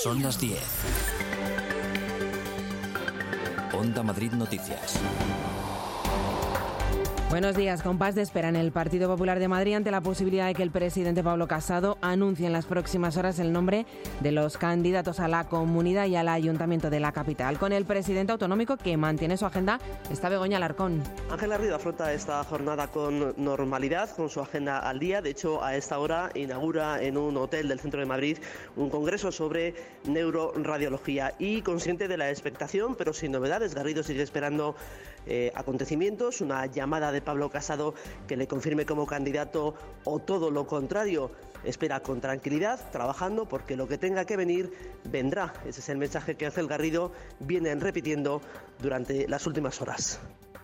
Son las 10. Onda Madrid Noticias. Buenos días. Compás de espera en el Partido Popular de Madrid ante la posibilidad de que el presidente Pablo Casado anuncie en las próximas horas el nombre de los candidatos a la Comunidad y al Ayuntamiento de la capital. Con el presidente autonómico que mantiene su agenda está Begoña Alarcón. Ángel Garrido afronta esta jornada con normalidad, con su agenda al día. De hecho, a esta hora inaugura en un hotel del centro de Madrid un congreso sobre neuroradiología y consciente de la expectación, pero sin novedades. Garrido sigue esperando acontecimientos, una llamada de Pablo Casado que le confirme como candidato o todo lo contrario. Espera con tranquilidad, trabajando, porque lo que tenga que venir, vendrá. Ese es el mensaje que Ángel Garrido viene repitiendo durante las últimas horas.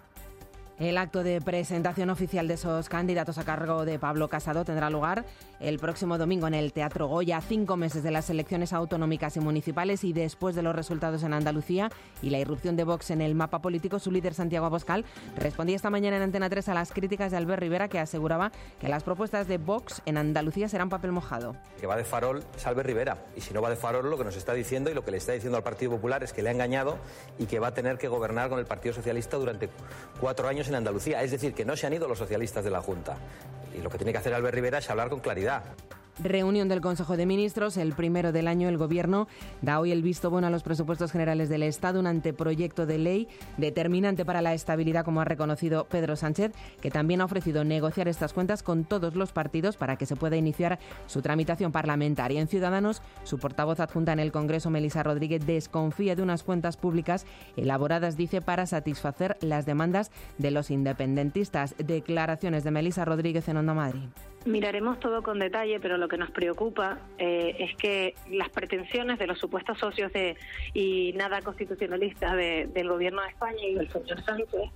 El acto de presentación oficial de esos candidatos a cargo de Pablo Casado tendrá lugar el próximo domingo en el Teatro Goya, 5 meses de las elecciones autonómicas y municipales y después de los resultados en Andalucía y la irrupción de Vox en el mapa político. Su líder, Santiago Abascal, respondía esta mañana en Antena 3 a las críticas de Albert Rivera, que aseguraba que las propuestas de Vox en Andalucía serán papel mojado. Que va de farol es Albert Rivera, y si no va de farol, lo que nos está diciendo y lo que le está diciendo al Partido Popular es que le ha engañado y que va a tener que gobernar con el Partido Socialista durante 4 años en Andalucía. Es decir, que no se han ido los socialistas de la Junta. Y lo que tiene que hacer Albert Rivera es hablar con claridad. Reunión del Consejo de Ministros, el primero del año. El Gobierno da hoy el visto bueno a los presupuestos generales del Estado, un anteproyecto de ley determinante para la estabilidad, como ha reconocido Pedro Sánchez, que también ha ofrecido negociar estas cuentas con todos los partidos para que se pueda iniciar su tramitación parlamentaria. En Ciudadanos, su portavoz adjunta en el Congreso, Melisa Rodríguez, desconfía de unas cuentas públicas elaboradas, dice, para satisfacer las demandas de los independentistas. Declaraciones de Melisa Rodríguez en Onda Madrid. Miraremos todo con detalle, pero lo que nos preocupa es que las pretensiones de los supuestos socios y nada constitucionalistas del Gobierno de España y del señor Sánchez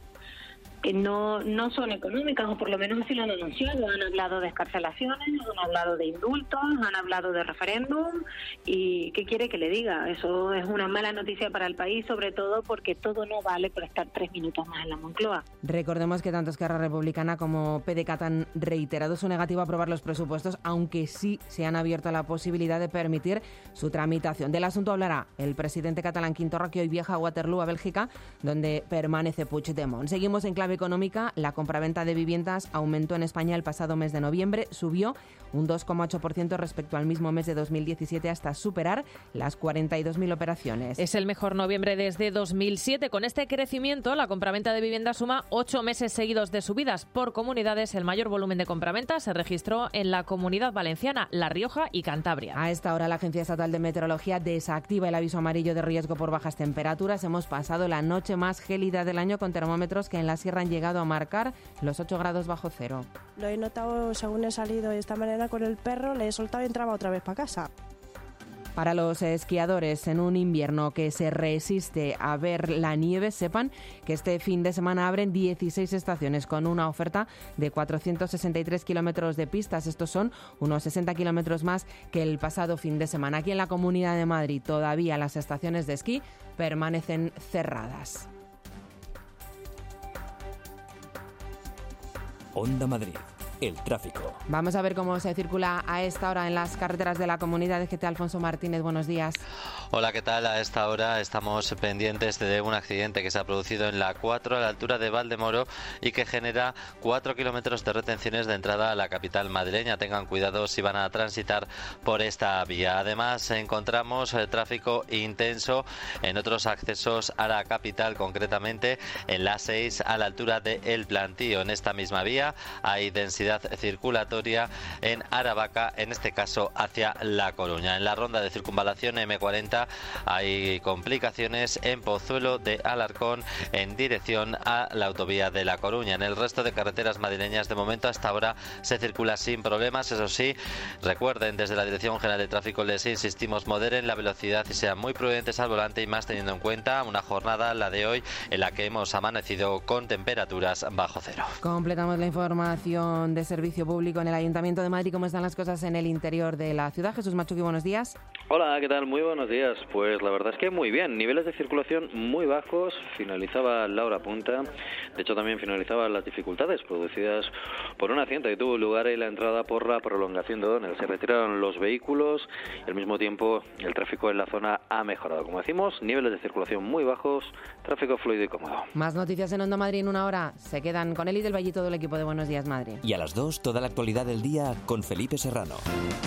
no son económicas, o por lo menos así lo han anunciado. Han hablado de excarcelaciones, han hablado de indultos, han hablado de referéndum. ¿Y qué quiere que le diga? Eso es una mala noticia para el país, sobre todo porque todo no vale por estar 3 minutos más en la Moncloa. Recordemos que tanto Esquerra Republicana como PDeCAT han reiterado su negativa a aprobar los presupuestos, aunque sí se han abierto a la posibilidad de permitir su tramitación. Del asunto hablará el presidente catalán Quim Torra, que hoy viaja a Waterloo, a Bélgica, donde permanece Puigdemont. Seguimos en clave económica. La compraventa de viviendas aumentó en España el pasado mes de noviembre, subió un 2,8% respecto al mismo mes de 2017 hasta superar las 42.000 operaciones. Es el mejor noviembre desde 2007. Con este crecimiento, la compraventa de viviendas suma 8 meses seguidos de subidas. Por comunidades, el mayor volumen de compraventa se registró en la Comunidad Valenciana, La Rioja y Cantabria. A esta hora, la Agencia Estatal de Meteorología desactiva el aviso amarillo de riesgo por bajas temperaturas. Hemos pasado la noche más gélida del año, con termómetros que en la sierra han llegado a marcar los 8 grados bajo cero. Lo he notado según he salido esta mañana con el perro, le he soltado y entraba otra vez para casa. Para los esquiadores, en un invierno que se resiste a ver la nieve, sepan que este fin de semana abren 16 estaciones con una oferta de 463 kilómetros de pistas. Estos son unos 60 kilómetros más que el pasado fin de semana. Aquí en la Comunidad de Madrid todavía las estaciones de esquí permanecen cerradas. Onda Madrid. El tráfico. Vamos a ver cómo se circula a esta hora en las carreteras de la comunidad. DGT Alfonso Martínez, buenos días. Hola, ¿qué tal? A esta hora estamos pendientes de un accidente que se ha producido en la 4 a la altura de Valdemoro y que genera 4 kilómetros de retenciones de entrada a la capital madrileña. Tengan cuidado si van a transitar por esta vía. Además, encontramos tráfico intenso en otros accesos a la capital, concretamente en la 6 a la altura de El Plantío. En esta misma vía hay densidad circulatoria en Aravaca, en este caso hacia La Coruña. En la ronda de circunvalación M40 hay complicaciones en Pozuelo de Alarcón en dirección a la autovía de La Coruña. En el resto de carreteras madrileñas, de momento hasta ahora se circula sin problemas. Eso sí, recuerden, desde la Dirección General de Tráfico les insistimos, moderen la velocidad y sean muy prudentes al volante, y más teniendo en cuenta una jornada, la de hoy, en la que hemos amanecido con temperaturas bajo cero. Completamos la información de servicio público en el Ayuntamiento de Madrid. ¿Cómo están las cosas en el interior de la ciudad? Jesús Machuqui, buenos días. Hola, ¿qué tal? Muy buenos días. Pues la verdad es que muy bien. Niveles de circulación muy bajos. Finalizaba la hora punta. De hecho, también finalizaban las dificultades producidas por un accidente que tuvo lugar en la entrada por la prolongación de O'Donnell. Se retiraron los vehículos y al mismo tiempo el tráfico en la zona ha mejorado. Como decimos, niveles de circulación muy bajos, tráfico fluido y cómodo. Más noticias en Onda Madrid en una hora. Se quedan con Eli del Valle y todo el equipo de Buenos Días Madrid. Y a las 2, toda la actualidad del día con Felipe Serrano.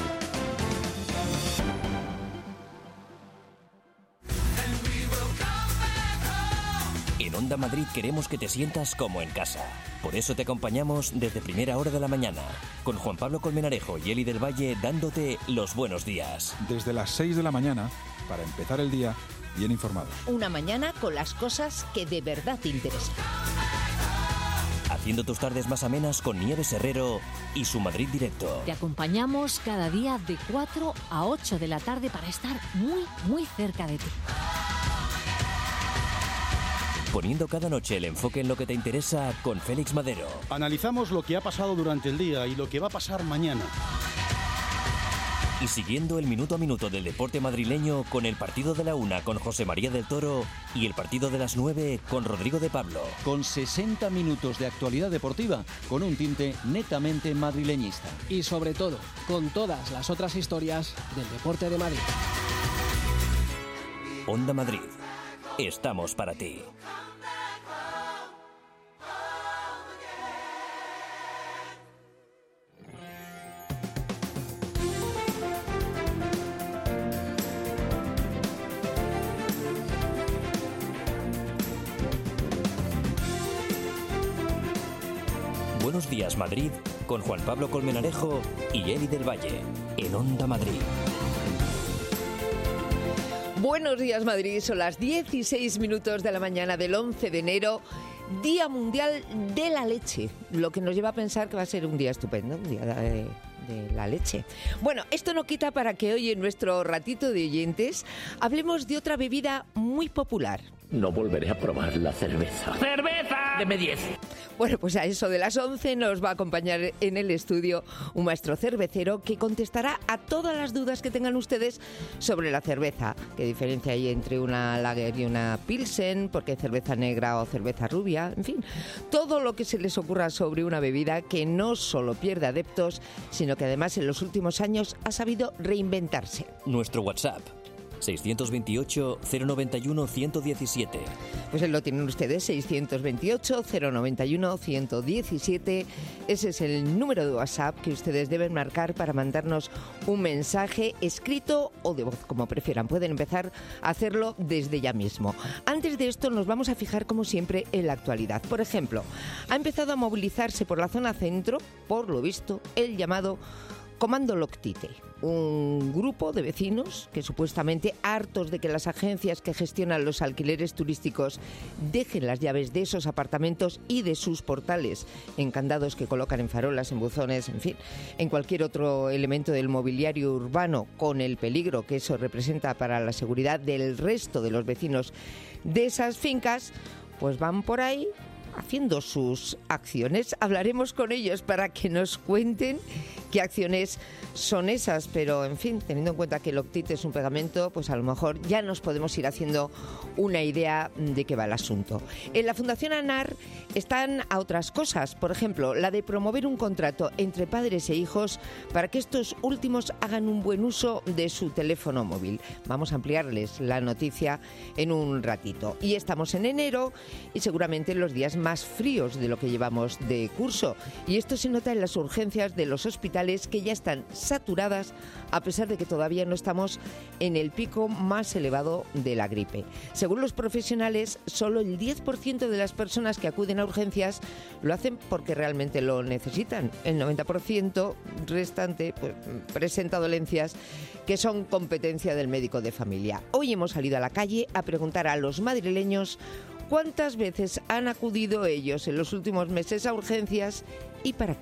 En Onda Madrid queremos que te sientas como en casa. Por eso te acompañamos desde primera hora de la mañana, con Juan Pablo Colmenarejo y Eli del Valle dándote los buenos días. Desde las 6 de la mañana, para empezar el día bien informados. Una mañana con las cosas que de verdad te interesan. Haciendo tus tardes más amenas con Nieves Herrero y su Madrid Directo. Te acompañamos cada día de 4 a 8 de la tarde para estar muy, muy cerca de ti. Poniendo cada noche el enfoque en lo que te interesa con Félix Madero. Analizamos lo que ha pasado durante el día y lo que va a pasar mañana. Y siguiendo el minuto a minuto del deporte madrileño con el partido de la 1 con José María del Toro y el partido de las 9 con Rodrigo de Pablo. Con 60 minutos de actualidad deportiva con un tinte netamente madrileñista. Y sobre todo, con todas las otras historias del deporte de Madrid. Onda Madrid. Estamos para ti. Buenos días Madrid con Juan Pablo Colmenarejo y Eli del Valle en Onda Madrid. Buenos días Madrid, son las 16 minutos de la mañana del 11 de enero, Día Mundial de la Leche, lo que nos lleva a pensar que va a ser un día estupendo, un día de la leche. Bueno, esto no quita para que hoy en nuestro ratito de oyentes hablemos de otra bebida muy popular. No volveré a probar la cerveza. ¡Cerveza! Deme 10. Bueno, pues a eso de las 11 nos va a acompañar en el estudio un maestro cervecero que contestará a todas las dudas que tengan ustedes sobre la cerveza. ¿Qué diferencia hay entre una lager y una pilsen? ¿Por qué cerveza negra o cerveza rubia? En fin, todo lo que se les ocurra sobre una bebida que no solo pierde adeptos, sino que además en los últimos años ha sabido reinventarse. Nuestro WhatsApp. 628-091-117. Pues lo tienen ustedes, 628-091-117. Ese es el número de WhatsApp que ustedes deben marcar para mandarnos un mensaje escrito o de voz, como prefieran. Pueden empezar a hacerlo desde ya mismo. Antes de esto nos vamos a fijar, como siempre, en la actualidad. Por ejemplo, ha empezado a movilizarse por la zona centro, por lo visto, el llamado Comando Loctite, un grupo de vecinos que supuestamente, hartos de que las agencias que gestionan los alquileres turísticos dejen las llaves de esos apartamentos y de sus portales en candados que colocan en farolas, en buzones, en fin, en cualquier otro elemento del mobiliario urbano, con el peligro que eso representa para la seguridad del resto de los vecinos de esas fincas, pues van por ahí haciendo sus acciones. Hablaremos con ellos para que nos cuenten qué acciones son esas, pero en fin, teniendo en cuenta que el Loctite es un pegamento, pues a lo mejor ya nos podemos ir haciendo una idea de qué va el asunto. En la Fundación ANAR están a otras cosas, por ejemplo, la de promover un contrato entre padres e hijos para que estos últimos hagan un buen uso de su teléfono móvil. Vamos a ampliarles la noticia en un ratito. Y estamos en enero y seguramente en los días más fríos de lo que llevamos de curso. Y esto se nota en las urgencias de los hospitales, que ya están saturadas, a pesar de que todavía no estamos en el pico más elevado de la gripe. Según los profesionales, solo el 10% de las personas que acuden a urgencias lo hacen porque realmente lo necesitan. El 90% restante pues, presenta dolencias que son competencia del médico de familia. Hoy hemos salido a la calle a preguntar a los madrileños ¿cuántas veces han acudido ellos en los últimos meses a urgencias y para qué?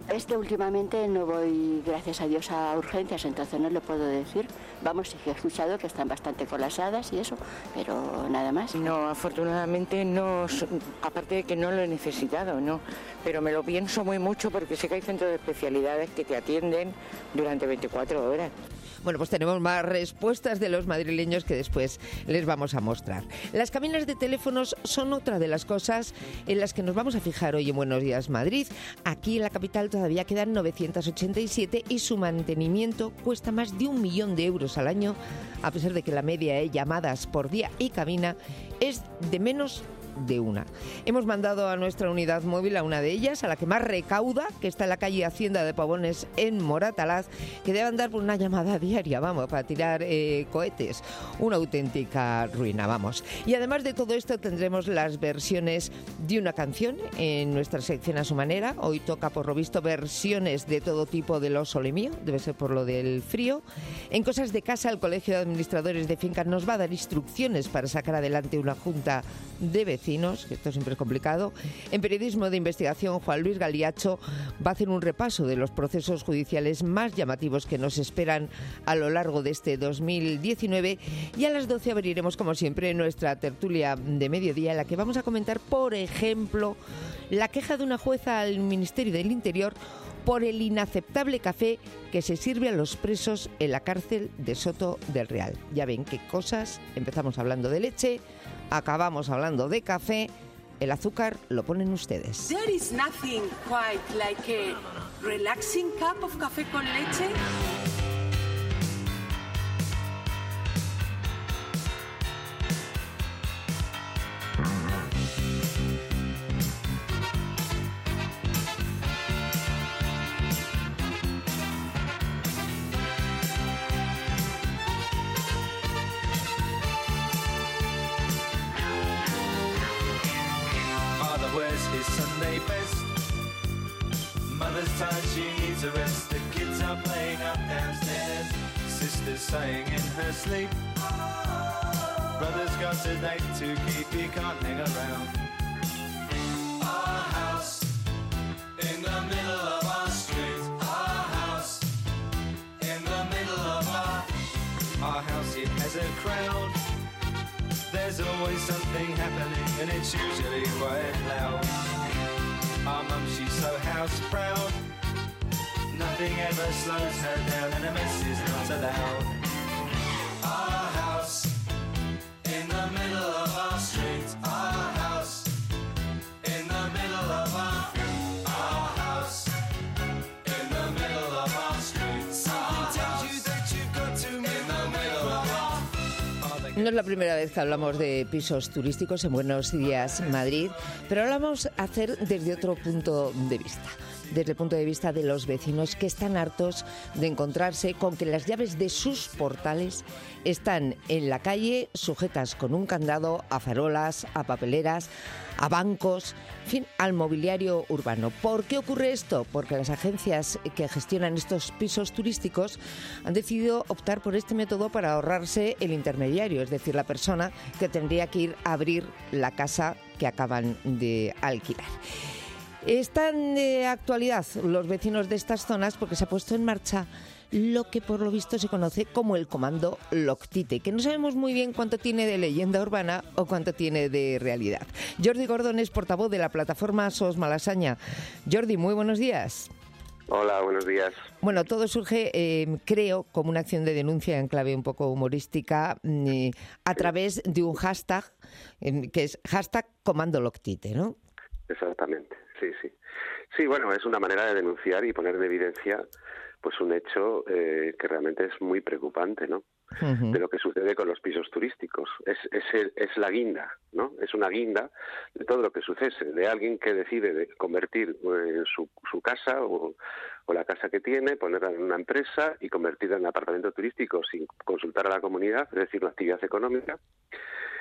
Es que últimamente no voy, gracias a Dios, a urgencias, entonces no le puedo decir. Vamos, sí que he escuchado que están bastante colapsadas y eso, pero nada más. No, afortunadamente no, aparte de que no lo he necesitado, no. Pero me lo pienso muy mucho porque sé que hay centros de especialidades que te atienden durante 24 horas. Bueno, pues tenemos más respuestas de los madrileños que después les vamos a mostrar. Las cabinas de teléfonos son otra de las cosas en las que nos vamos a fijar hoy en Buenos Días Madrid. Aquí en la capital todavía quedan 987 y su mantenimiento cuesta más de 1 millón de euros al año, a pesar de que la media de llamadas por día y cabina es de menos de una. Hemos mandado a nuestra unidad móvil a una de ellas, a la que más recauda, que está en la calle Hacienda de Pavones en Moratalaz, que debe andar por una llamada diaria, vamos, para tirar cohetes. Una auténtica ruina, vamos. Y además de todo esto tendremos las versiones de una canción en nuestra sección A Su Manera. Hoy toca, por lo visto, versiones de todo tipo de Lo Sole Mío, debe ser por lo del frío. En Cosas de Casa, el Colegio de Administradores de Fincas nos va a dar instrucciones para sacar adelante una junta de vecinos, que esto siempre es complicado. En Periodismo de Investigación, Juan Luis Galiacho va a hacer un repaso de los procesos judiciales más llamativos que nos esperan a lo largo de este 2019, y a las 12 abriremos, como siempre, nuestra tertulia de mediodía, en la que vamos a comentar, por ejemplo, la queja de una jueza al Ministerio del Interior por el inaceptable café que se sirve a los presos en la cárcel de Soto del Real. Ya ven qué cosas, empezamos hablando de leche, acabamos hablando de café, el azúcar lo ponen ustedes. There is nothing quite like a relaxing cup of café con leche. Where's his Sunday best? Mother's tired, she needs a rest. The kids are playing up downstairs. Sister's sighing in her sleep. Brother's got a date to keep, he can't hang around. Our house in the middle of our street. Our house in the middle of our house, it has a crowd. There's always something happening and it's usually quite loud. Our mum, she's so house proud. Nothing ever slows her down and a mess is not allowed. Our house in the middle of our street. Our house in the middle of our house in the middle of our street. Something tells you that you've got to meet in the middle of our. No es la primera vez que hablamos de pisos turísticos en Buenos Días Madrid, pero ahora vamos a hacer desde otro punto de vista. Desde el punto de vista de los vecinos, que están hartos de encontrarse con que las llaves de sus portales están en la calle, sujetas con un candado a farolas, a papeleras, a bancos, en fin, al mobiliario urbano. ¿Por qué ocurre esto? Porque las agencias que gestionan estos pisos turísticos han decidido optar por este método para ahorrarse el intermediario, es decir, la persona que tendría que ir a abrir la casa que acaban de alquilar. Están de actualidad los vecinos de estas zonas porque se ha puesto en marcha lo que por lo visto se conoce como el comando Loctite, que no sabemos muy bien cuánto tiene de leyenda urbana o cuánto tiene de realidad. Jordi Gordón es portavoz de la plataforma SOS Malasaña. Jordi, muy buenos días. Hola, buenos días. Bueno, todo surge, creo, como una acción de denuncia en clave un poco humorística, a través de un hashtag, que es hashtag Comando Loctite, ¿no? Exactamente, sí. Sí, bueno, es una manera de denunciar y poner en evidencia pues un hecho que realmente es muy preocupante, ¿no? Uh-huh. De lo que sucede con los pisos turísticos. Es la guinda, ¿no? Es una guinda de todo lo que sucede, de alguien que decide convertir su casa o la casa que tiene, ponerla en una empresa y convertirla en apartamento turístico sin consultar a la comunidad, es decir, una actividad económica.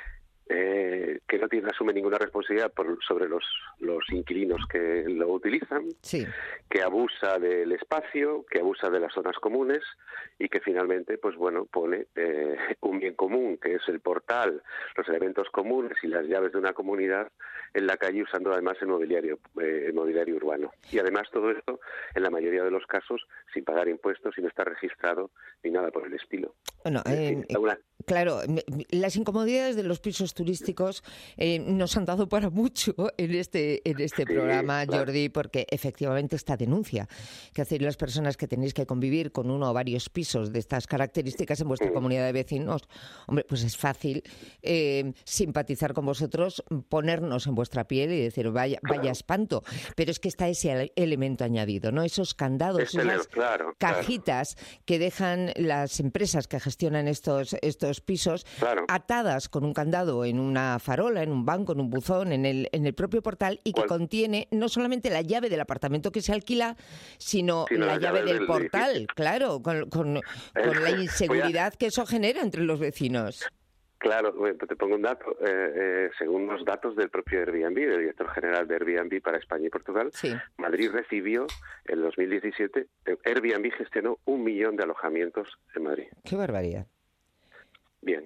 que no asume ninguna responsabilidad sobre los inquilinos que lo utilizan, que abusa del espacio, que abusa de las zonas comunes y que finalmente, pues bueno, pone un bien común, que es el portal, los elementos comunes y las llaves de una comunidad en la calle, usando además el mobiliario urbano. Y además todo esto, en la mayoría de los casos, sin pagar impuestos, sin estar registrado ni nada por el estilo. Bueno, claro, las incomodidades de los pisos turísticos nos han dado para mucho en este programa, claro. Jordi, porque efectivamente esta denuncia que hacéis las personas que tenéis que convivir con uno o varios pisos de estas características en vuestra comunidad de vecinos, hombre, pues es fácil simpatizar con vosotros, ponernos en vuestra piel y decir, vaya espanto, pero es que está ese elemento añadido, ¿no? Esos candados, esas cajitas que dejan las empresas que gestionan estos pisos atadas con un candado en una farola, en un banco, en un buzón, en el propio portal, y que contiene no solamente la llave del apartamento que se alquila, sino la llave del portal, claro, con la inseguridad que eso genera entre los vecinos. Claro, te pongo un dato. Según los datos del propio Airbnb, del director general de Airbnb para España y Portugal, Madrid recibió en 2017, Airbnb gestionó 1 millón de alojamientos en Madrid. ¡Qué barbaridad! Bien,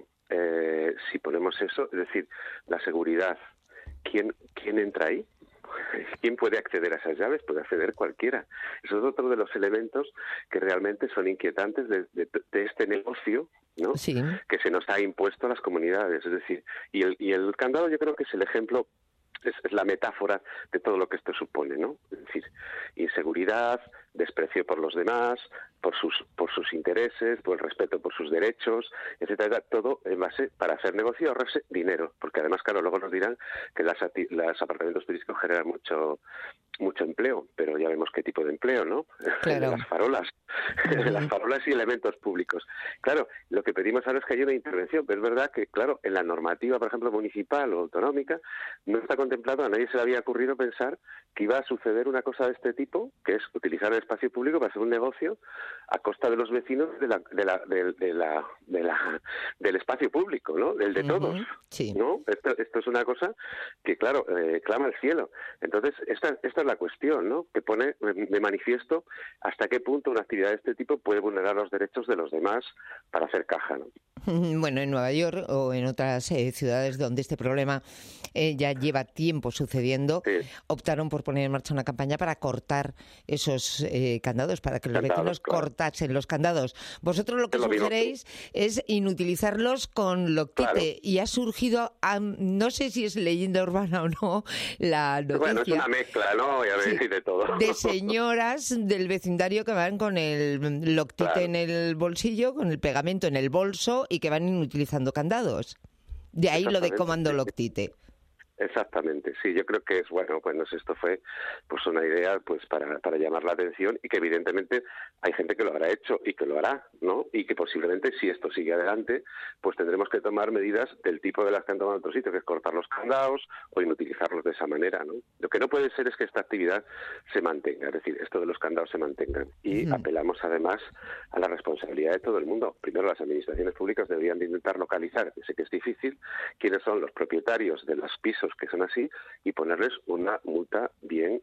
si ponemos eso, es decir, la seguridad, ¿quién entra ahí? ¿Quién puede acceder a esas llaves? Puede acceder cualquiera. Eso es otro de los elementos que realmente son inquietantes de este negocio, ¿no? Que se nos ha impuesto a las comunidades. Es decir, y el candado yo creo que es el ejemplo, es la metáfora de todo lo que esto supone, ¿no? Es decir, inseguridad, desprecio por los demás, por sus intereses, por el respeto por sus derechos, etcétera, todo en base para hacer negocio y ahorrarse dinero, porque además, claro, luego nos dirán que los apartamentos turísticos generan mucho empleo, pero ya vemos qué tipo de empleo, ¿no? Claro. Las farolas y elementos públicos. Claro, lo que pedimos ahora es que haya una intervención, pero es verdad que, claro, en la normativa, por ejemplo, municipal o autonómica, no está contemplado, a nadie se le había ocurrido pensar que iba a suceder una cosa de este tipo, que es utilizar el espacio público para hacer un negocio a costa de los vecinos del espacio público, ¿no? Del de todos, ¿no? Esto es una cosa que, claro, clama al cielo. Entonces, esta es la cuestión, ¿no? Que pone de manifiesto hasta qué punto una actividad de este tipo puede vulnerar los derechos de los demás para hacer caja, ¿no? Bueno, en Nueva York o en otras ciudades donde este problema ya lleva tiempo sucediendo, optaron por poner en marcha una campaña para cortar esos candados, para que los vecinos cortasen los candados. Vosotros lo que sugeréis es inutilizarlos con Loctite, y ha surgido, no sé si es leyenda urbana o no, la noticia. Bueno, es una mezcla, ¿no? Y a ver, de todo. De señoras del vecindario que van con el Loctite en el bolsillo, con el pegamento en el bolso, y que van inutilizando candados. De ahí lo de comando Loctite. Exactamente, sí, yo creo que es bueno, pues esto fue pues una idea pues para llamar la atención, y que evidentemente hay gente que lo habrá hecho y que lo hará, ¿no? Y que posiblemente, si esto sigue adelante, pues tendremos que tomar medidas del tipo de las que han tomado en otros sitios, que es cortar los candados o inutilizarlos de esa manera, ¿no? Lo que no puede ser es que esta actividad se mantenga, es decir, esto de los candados se mantengan, y apelamos además a la responsabilidad de todo el mundo. Primero, las administraciones públicas deberían de intentar localizar, que sé que es difícil, quiénes son los propietarios de los pisos que son así, y ponerles una multa bien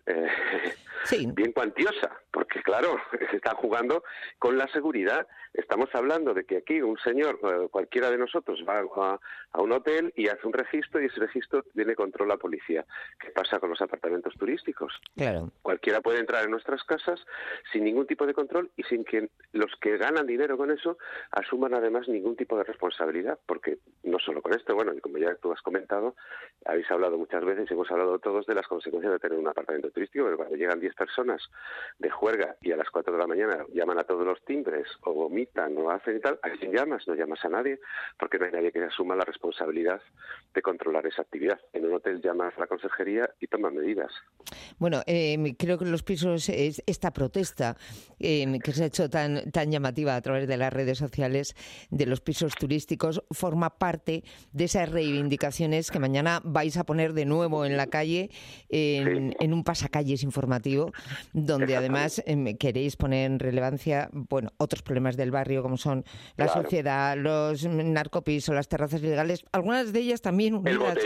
cuantiosa, porque claro, se están jugando con la seguridad. Estamos hablando de que aquí un señor, cualquiera de nosotros, va a un hotel y hace un registro, y ese registro tiene control la policía. ¿Qué pasa con los apartamentos turísticos? Claro. Cualquiera puede entrar en nuestras casas sin ningún tipo de control y sin que los que ganan dinero con eso asuman además ningún tipo de responsabilidad, porque no solo con esto, bueno, y como ya tú has comentado, habéis hablado muchas veces, hemos hablado todos de las consecuencias de tener un apartamento turístico, pero cuando llegan 10 personas de juerga y a las 4 de la mañana llaman a todos los timbres, o vomitan, o hacen y tal, ¿a quién llamas? No llamas a nadie, porque no hay nadie que asuma la responsabilidad de controlar esa actividad. En un hotel llamas a la conserjería y toman medidas. Bueno, creo que los pisos, esta protesta que se ha hecho tan llamativa a través de las redes sociales de los pisos turísticos, forma parte de esas reivindicaciones que mañana vais a a poner de nuevo en la calle, en un pasacalles informativo, donde además queréis poner en relevancia, bueno, otros problemas del barrio, como son la suciedad, los narcopisos, las terrazas ilegales, algunas de ellas también unidas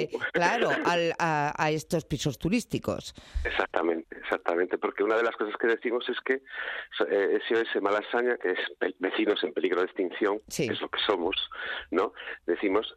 a estos pisos turísticos. Exactamente, porque una de las cosas que decimos es que SOS Malasaña, que es vecinos en peligro de extinción, que es lo que somos, ¿no? Decimos,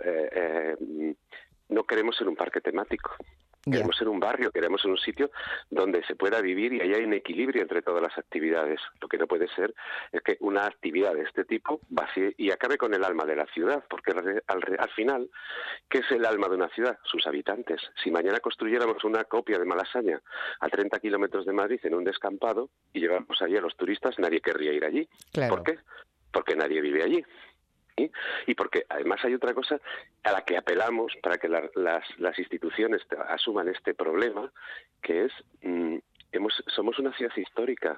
no queremos ser un parque temático. Queremos ser un barrio, queremos ser un sitio donde se pueda vivir y haya un equilibrio entre todas las actividades. Lo que no puede ser es que una actividad de este tipo vacíe y acabe con el alma de la ciudad, porque al final, ¿qué es el alma de una ciudad? Sus habitantes. Si mañana construyéramos una copia de Malasaña a 30 kilómetros de Madrid en un descampado y lleváramos allí a los turistas, nadie querría ir allí. Claro. ¿Por qué? Porque nadie vive allí. ¿Sí? Y porque además hay otra cosa a la que apelamos para que las instituciones asuman este problema, que es somos una ciudad histórica.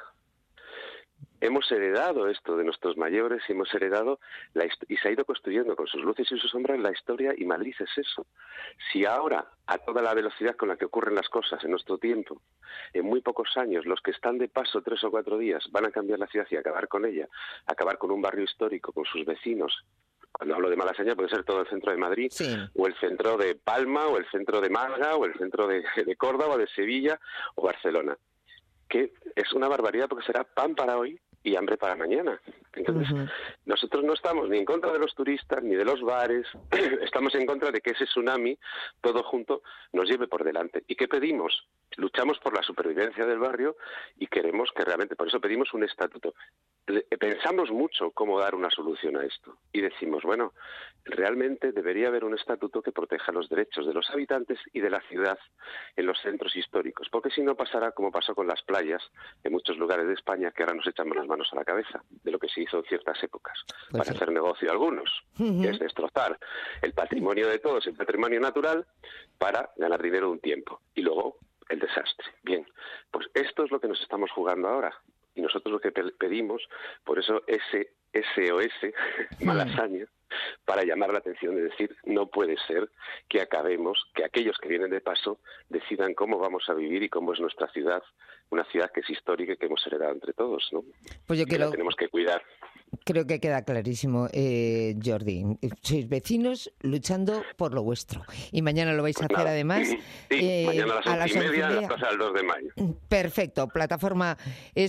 Hemos heredado esto de nuestros mayores y hemos heredado y se ha ido construyendo con sus luces y sus sombras la historia, y Madrid es eso. Si ahora, a toda la velocidad con la que ocurren las cosas en nuestro tiempo, en muy pocos años, los que están de paso 3 o 4 días van a cambiar la ciudad y acabar con ella, acabar con un barrio histórico, con sus vecinos. Cuando hablo de Malasaña puede ser todo el centro de Madrid, o el centro de Palma, o el centro de Málaga, o el centro de Córdoba, o de Sevilla, o Barcelona. Que es una barbaridad, porque será pan para hoy y hambre para mañana. Entonces, nosotros no estamos ni en contra de los turistas, ni de los bares, estamos en contra de que ese tsunami, todo junto, nos lleve por delante. ¿Y qué pedimos? Luchamos por la supervivencia del barrio y queremos que realmente, por eso pedimos un estatuto. Pensamos mucho cómo dar una solución a esto y decimos, bueno, realmente debería haber un estatuto que proteja los derechos de los habitantes y de la ciudad en los centros históricos, porque si no pasará como pasó con las playas en muchos lugares de España, que ahora nos echamos las manos a la cabeza de lo que se hizo en ciertas épocas, para hacer negocio algunos, que es destrozar el patrimonio de todos, el patrimonio natural, para ganar dinero un tiempo, y luego el desastre. Bien, pues esto es lo que nos estamos jugando ahora, y nosotros lo que pedimos, por eso ese SOS Malasaña, para llamar la atención de decir, no puede ser que acabemos, que aquellos que vienen de paso decidan cómo vamos a vivir y cómo es nuestra ciudad, una ciudad que es histórica y que hemos heredado entre todos, ¿no? Pues yo la tenemos que cuidar. Creo que queda clarísimo, Jordi. Sois vecinos luchando por lo vuestro. Y mañana lo vais a hacer, además. Mañana a las 11:30 en la Plaza del 2 de Mayo. Perfecto. Plataforma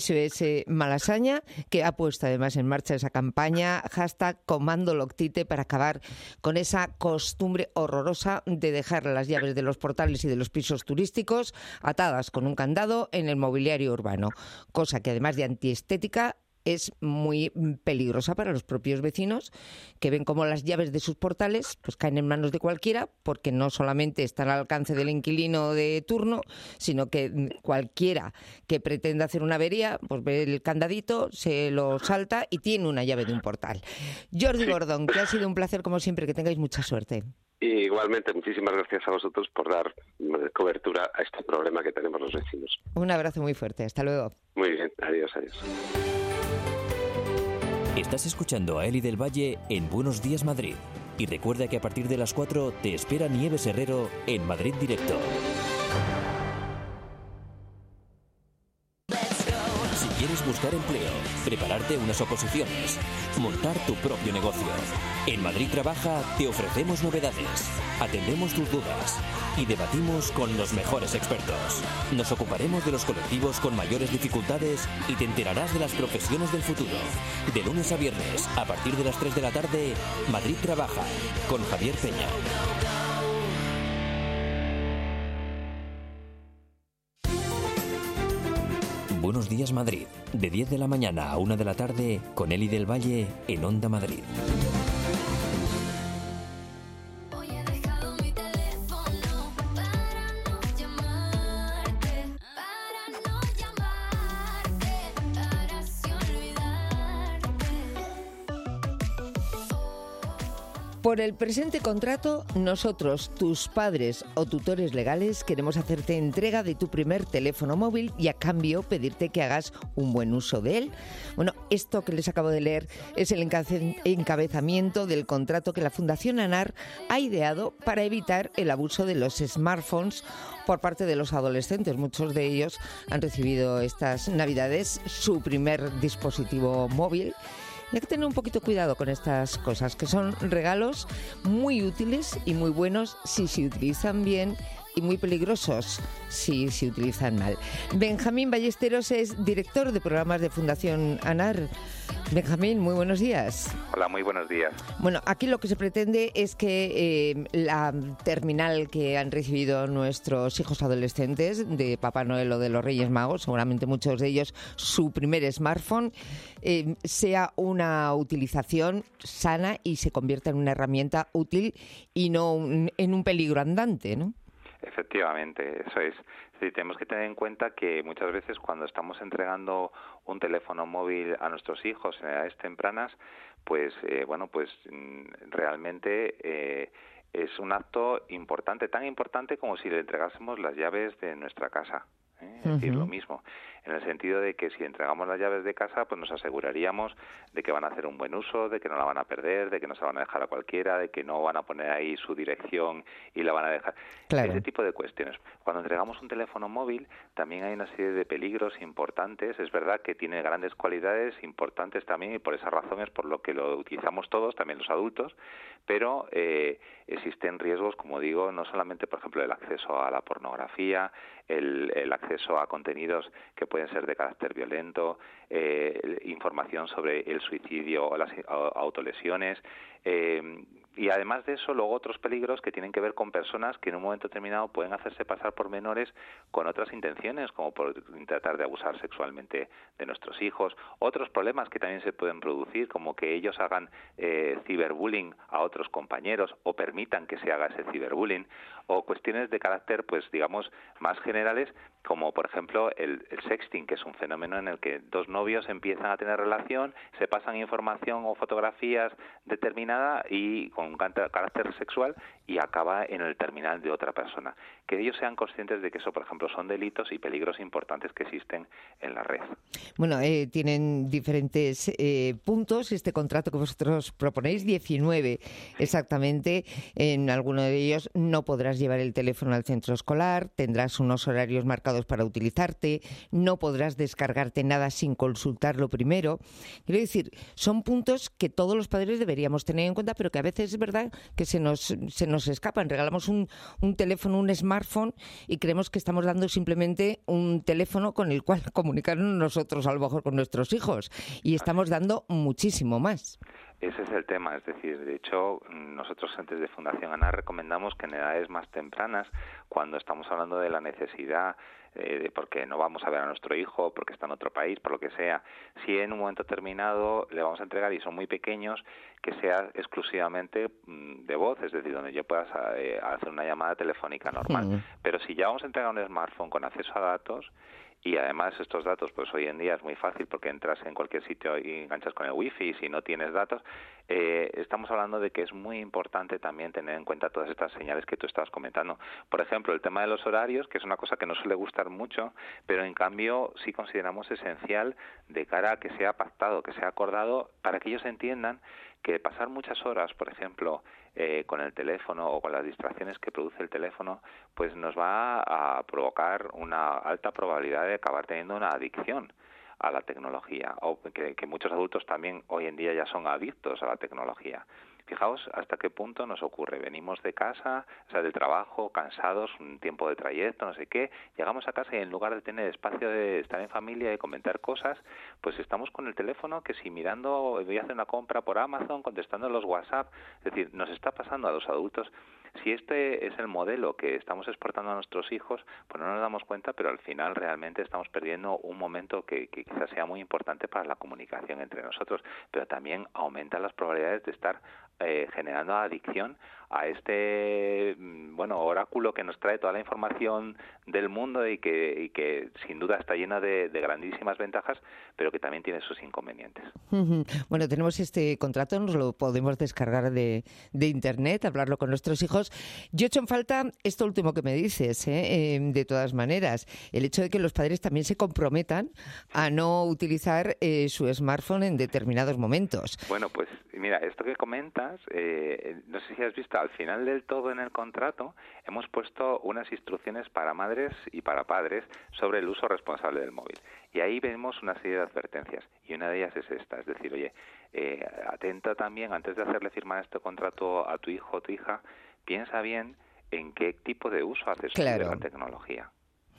SOS Malasaña, que ha puesto además en marcha esa campaña, #ComandoLoctite, para acabar con esa costumbre horrorosa de dejar las llaves de los portales y de los pisos turísticos atadas con un candado en el mobiliario urbano. Cosa que, además de antiestética, es muy peligrosa para los propios vecinos, que ven cómo las llaves de sus portales pues caen en manos de cualquiera, porque no solamente están al alcance del inquilino de turno, sino que cualquiera que pretenda hacer una avería, pues ve el candadito, se lo salta y tiene una llave de un portal. Jordi Gordón, que ha sido un placer como siempre, que tengáis mucha suerte. Y igualmente, muchísimas gracias a vosotros por dar cobertura a este problema que tenemos los vecinos. Un abrazo muy fuerte, hasta luego. Muy bien, adiós. Estás escuchando a Eli del Valle en Buenos Días Madrid. Y recuerda que a partir de las 4 te espera Nieves Herrero en Madrid Directo. Si quieres buscar empleo, prepararte unas oposiciones, montar tu propio negocio, en Madrid Trabaja te ofrecemos novedades, atendemos tus dudas y debatimos con los mejores expertos. Nos ocuparemos de los colectivos con mayores dificultades y te enterarás de las profesiones del futuro. De lunes a viernes, a partir de las 3 de la tarde, Madrid Trabaja, con Javier Peña. Buenos Días Madrid, de 10 de la mañana a 1 de la tarde, con Eli del Valle en Onda Madrid. Por el presente contrato, nosotros, tus padres o tutores legales, queremos hacerte entrega de tu primer teléfono móvil y a cambio pedirte que hagas un buen uso de él. Bueno, esto que les acabo de leer es el encabezamiento del contrato que la Fundación ANAR ha ideado para evitar el abuso de los smartphones por parte de los adolescentes. Muchos de ellos han recibido estas Navidades su primer dispositivo móvil. Hay que tener un poquito cuidado con estas cosas, que son regalos muy útiles y muy buenos si se utilizan bien y muy peligrosos si se utilizan mal. Benjamín Ballesteros es director de programas de Fundación ANAR. Benjamín, muy buenos días. Hola, muy buenos días. Bueno, aquí lo que se pretende es que la terminal que han recibido nuestros hijos adolescentes de Papá Noel o de los Reyes Magos, seguramente muchos de ellos su primer smartphone, sea una utilización sana y se convierta en una herramienta útil y no en un peligro andante, ¿no? Efectivamente, eso es. Sí, tenemos que tener en cuenta que muchas veces cuando estamos entregando un teléfono móvil a nuestros hijos en edades tempranas, pues realmente es un acto importante, tan importante como si le entregásemos las llaves de nuestra casa. Es decir, lo mismo, en el sentido de que si entregamos las llaves de casa, pues nos aseguraríamos de que van a hacer un buen uso, de que no la van a perder, de que no se la van a dejar a cualquiera, de que no van a poner ahí su dirección y la van a dejar. Claro. Ese tipo de cuestiones. Cuando entregamos un teléfono móvil, también hay una serie de peligros importantes. Es verdad que tiene grandes cualidades importantes también, y por esa razón es por lo que lo utilizamos todos, también los adultos, pero existen riesgos, como digo, no solamente, por ejemplo, el acceso a la pornografía, el acceso a contenidos que pueden ser de carácter violento, información sobre el suicidio o las autolesiones, y además de eso, luego otros peligros que tienen que ver con personas que en un momento determinado pueden hacerse pasar por menores con otras intenciones, como por tratar de abusar sexualmente de nuestros hijos. Otros problemas que también se pueden producir, como que ellos hagan ciberbullying a otros compañeros o permitan que se haga ese ciberbullying, o cuestiones de carácter, pues digamos, más generales, como por ejemplo el sexting, que es un fenómeno en el que dos novios empiezan a tener relación, se pasan información o fotografías determinada y con un carácter sexual y acaba en el terminal de otra persona. Que ellos sean conscientes de que eso, por ejemplo, son delitos y peligros importantes que existen en la red. Bueno, tienen diferentes puntos este contrato que vosotros proponéis, 19 exactamente. En alguno de ellos no podrás llevar el teléfono al centro escolar, tendrás unos horarios marcados para utilizarte, no podrás descargarte nada sin consultarlo primero. Quiero decir, son puntos que todos los padres deberíamos tener en cuenta, pero que a veces es verdad que se nos escapan. Regalamos un teléfono, un smartphone, y creemos que estamos dando simplemente un teléfono con el cual comunicarnos nosotros a lo mejor con nuestros hijos, y estamos dando muchísimo más. Ese es el tema, es decir, de hecho, nosotros desde Fundación ANAR recomendamos que en edades más tempranas, cuando estamos hablando de la necesidad de porque no vamos a ver a nuestro hijo, porque está en otro país, por lo que sea, si en un momento determinado le vamos a entregar y son muy pequeños, que sea exclusivamente de voz, es decir, donde yo pueda hacer una llamada telefónica normal. Pero si ya vamos a entregar un smartphone con acceso a datos, y además estos datos, pues hoy en día es muy fácil porque entras en cualquier sitio y enganchas con el wifi, y si no tienes datos, estamos hablando de que es muy importante también tener en cuenta todas estas señales que tú estabas comentando. Por ejemplo, el tema de los horarios, que es una cosa que no suele gustar mucho, pero en cambio sí consideramos esencial de cara a que sea pactado, que sea acordado, para que ellos entiendan que pasar muchas horas, por ejemplo, con el teléfono o con las distracciones que produce el teléfono, pues nos va a provocar una alta probabilidad de acabar teniendo una adicción a la tecnología, o que muchos adultos también hoy en día ya son adictos a la tecnología. Fijaos hasta qué punto nos ocurre. Venimos de casa, o sea, del trabajo, cansados, un tiempo de trayecto, no sé qué. Llegamos a casa y en lugar de tener espacio de estar en familia, de comentar cosas, pues estamos con el teléfono, que si mirando, voy a hacer una compra por Amazon, contestando los WhatsApp. Es decir, nos está pasando a los adultos. Si este es el modelo que estamos exportando a nuestros hijos, pues no nos damos cuenta, pero al final realmente estamos perdiendo un momento que quizás sea muy importante para la comunicación entre nosotros, pero también aumenta las probabilidades de estar generando adicción a este oráculo que nos trae toda la información del mundo y que sin duda está llena de grandísimas ventajas, pero que también tiene sus inconvenientes. Bueno, tenemos este contrato, nos lo podemos descargar de internet, hablarlo con nuestros hijos. Yo echo en falta esto último que me dices, de todas maneras, el hecho de que los padres también se comprometan a no utilizar su smartphone en determinados momentos. Bueno, pues mira, esto que comentas, no sé si has visto, al final del todo en el contrato hemos puesto unas instrucciones para madres y para padres sobre el uso responsable del móvil. Y ahí vemos una serie de advertencias. Y una de ellas es esta, es decir, oye, atenta también, antes de hacerle firmar este contrato a tu hijo o tu hija, piensa bien en qué tipo de uso haces de la tecnología.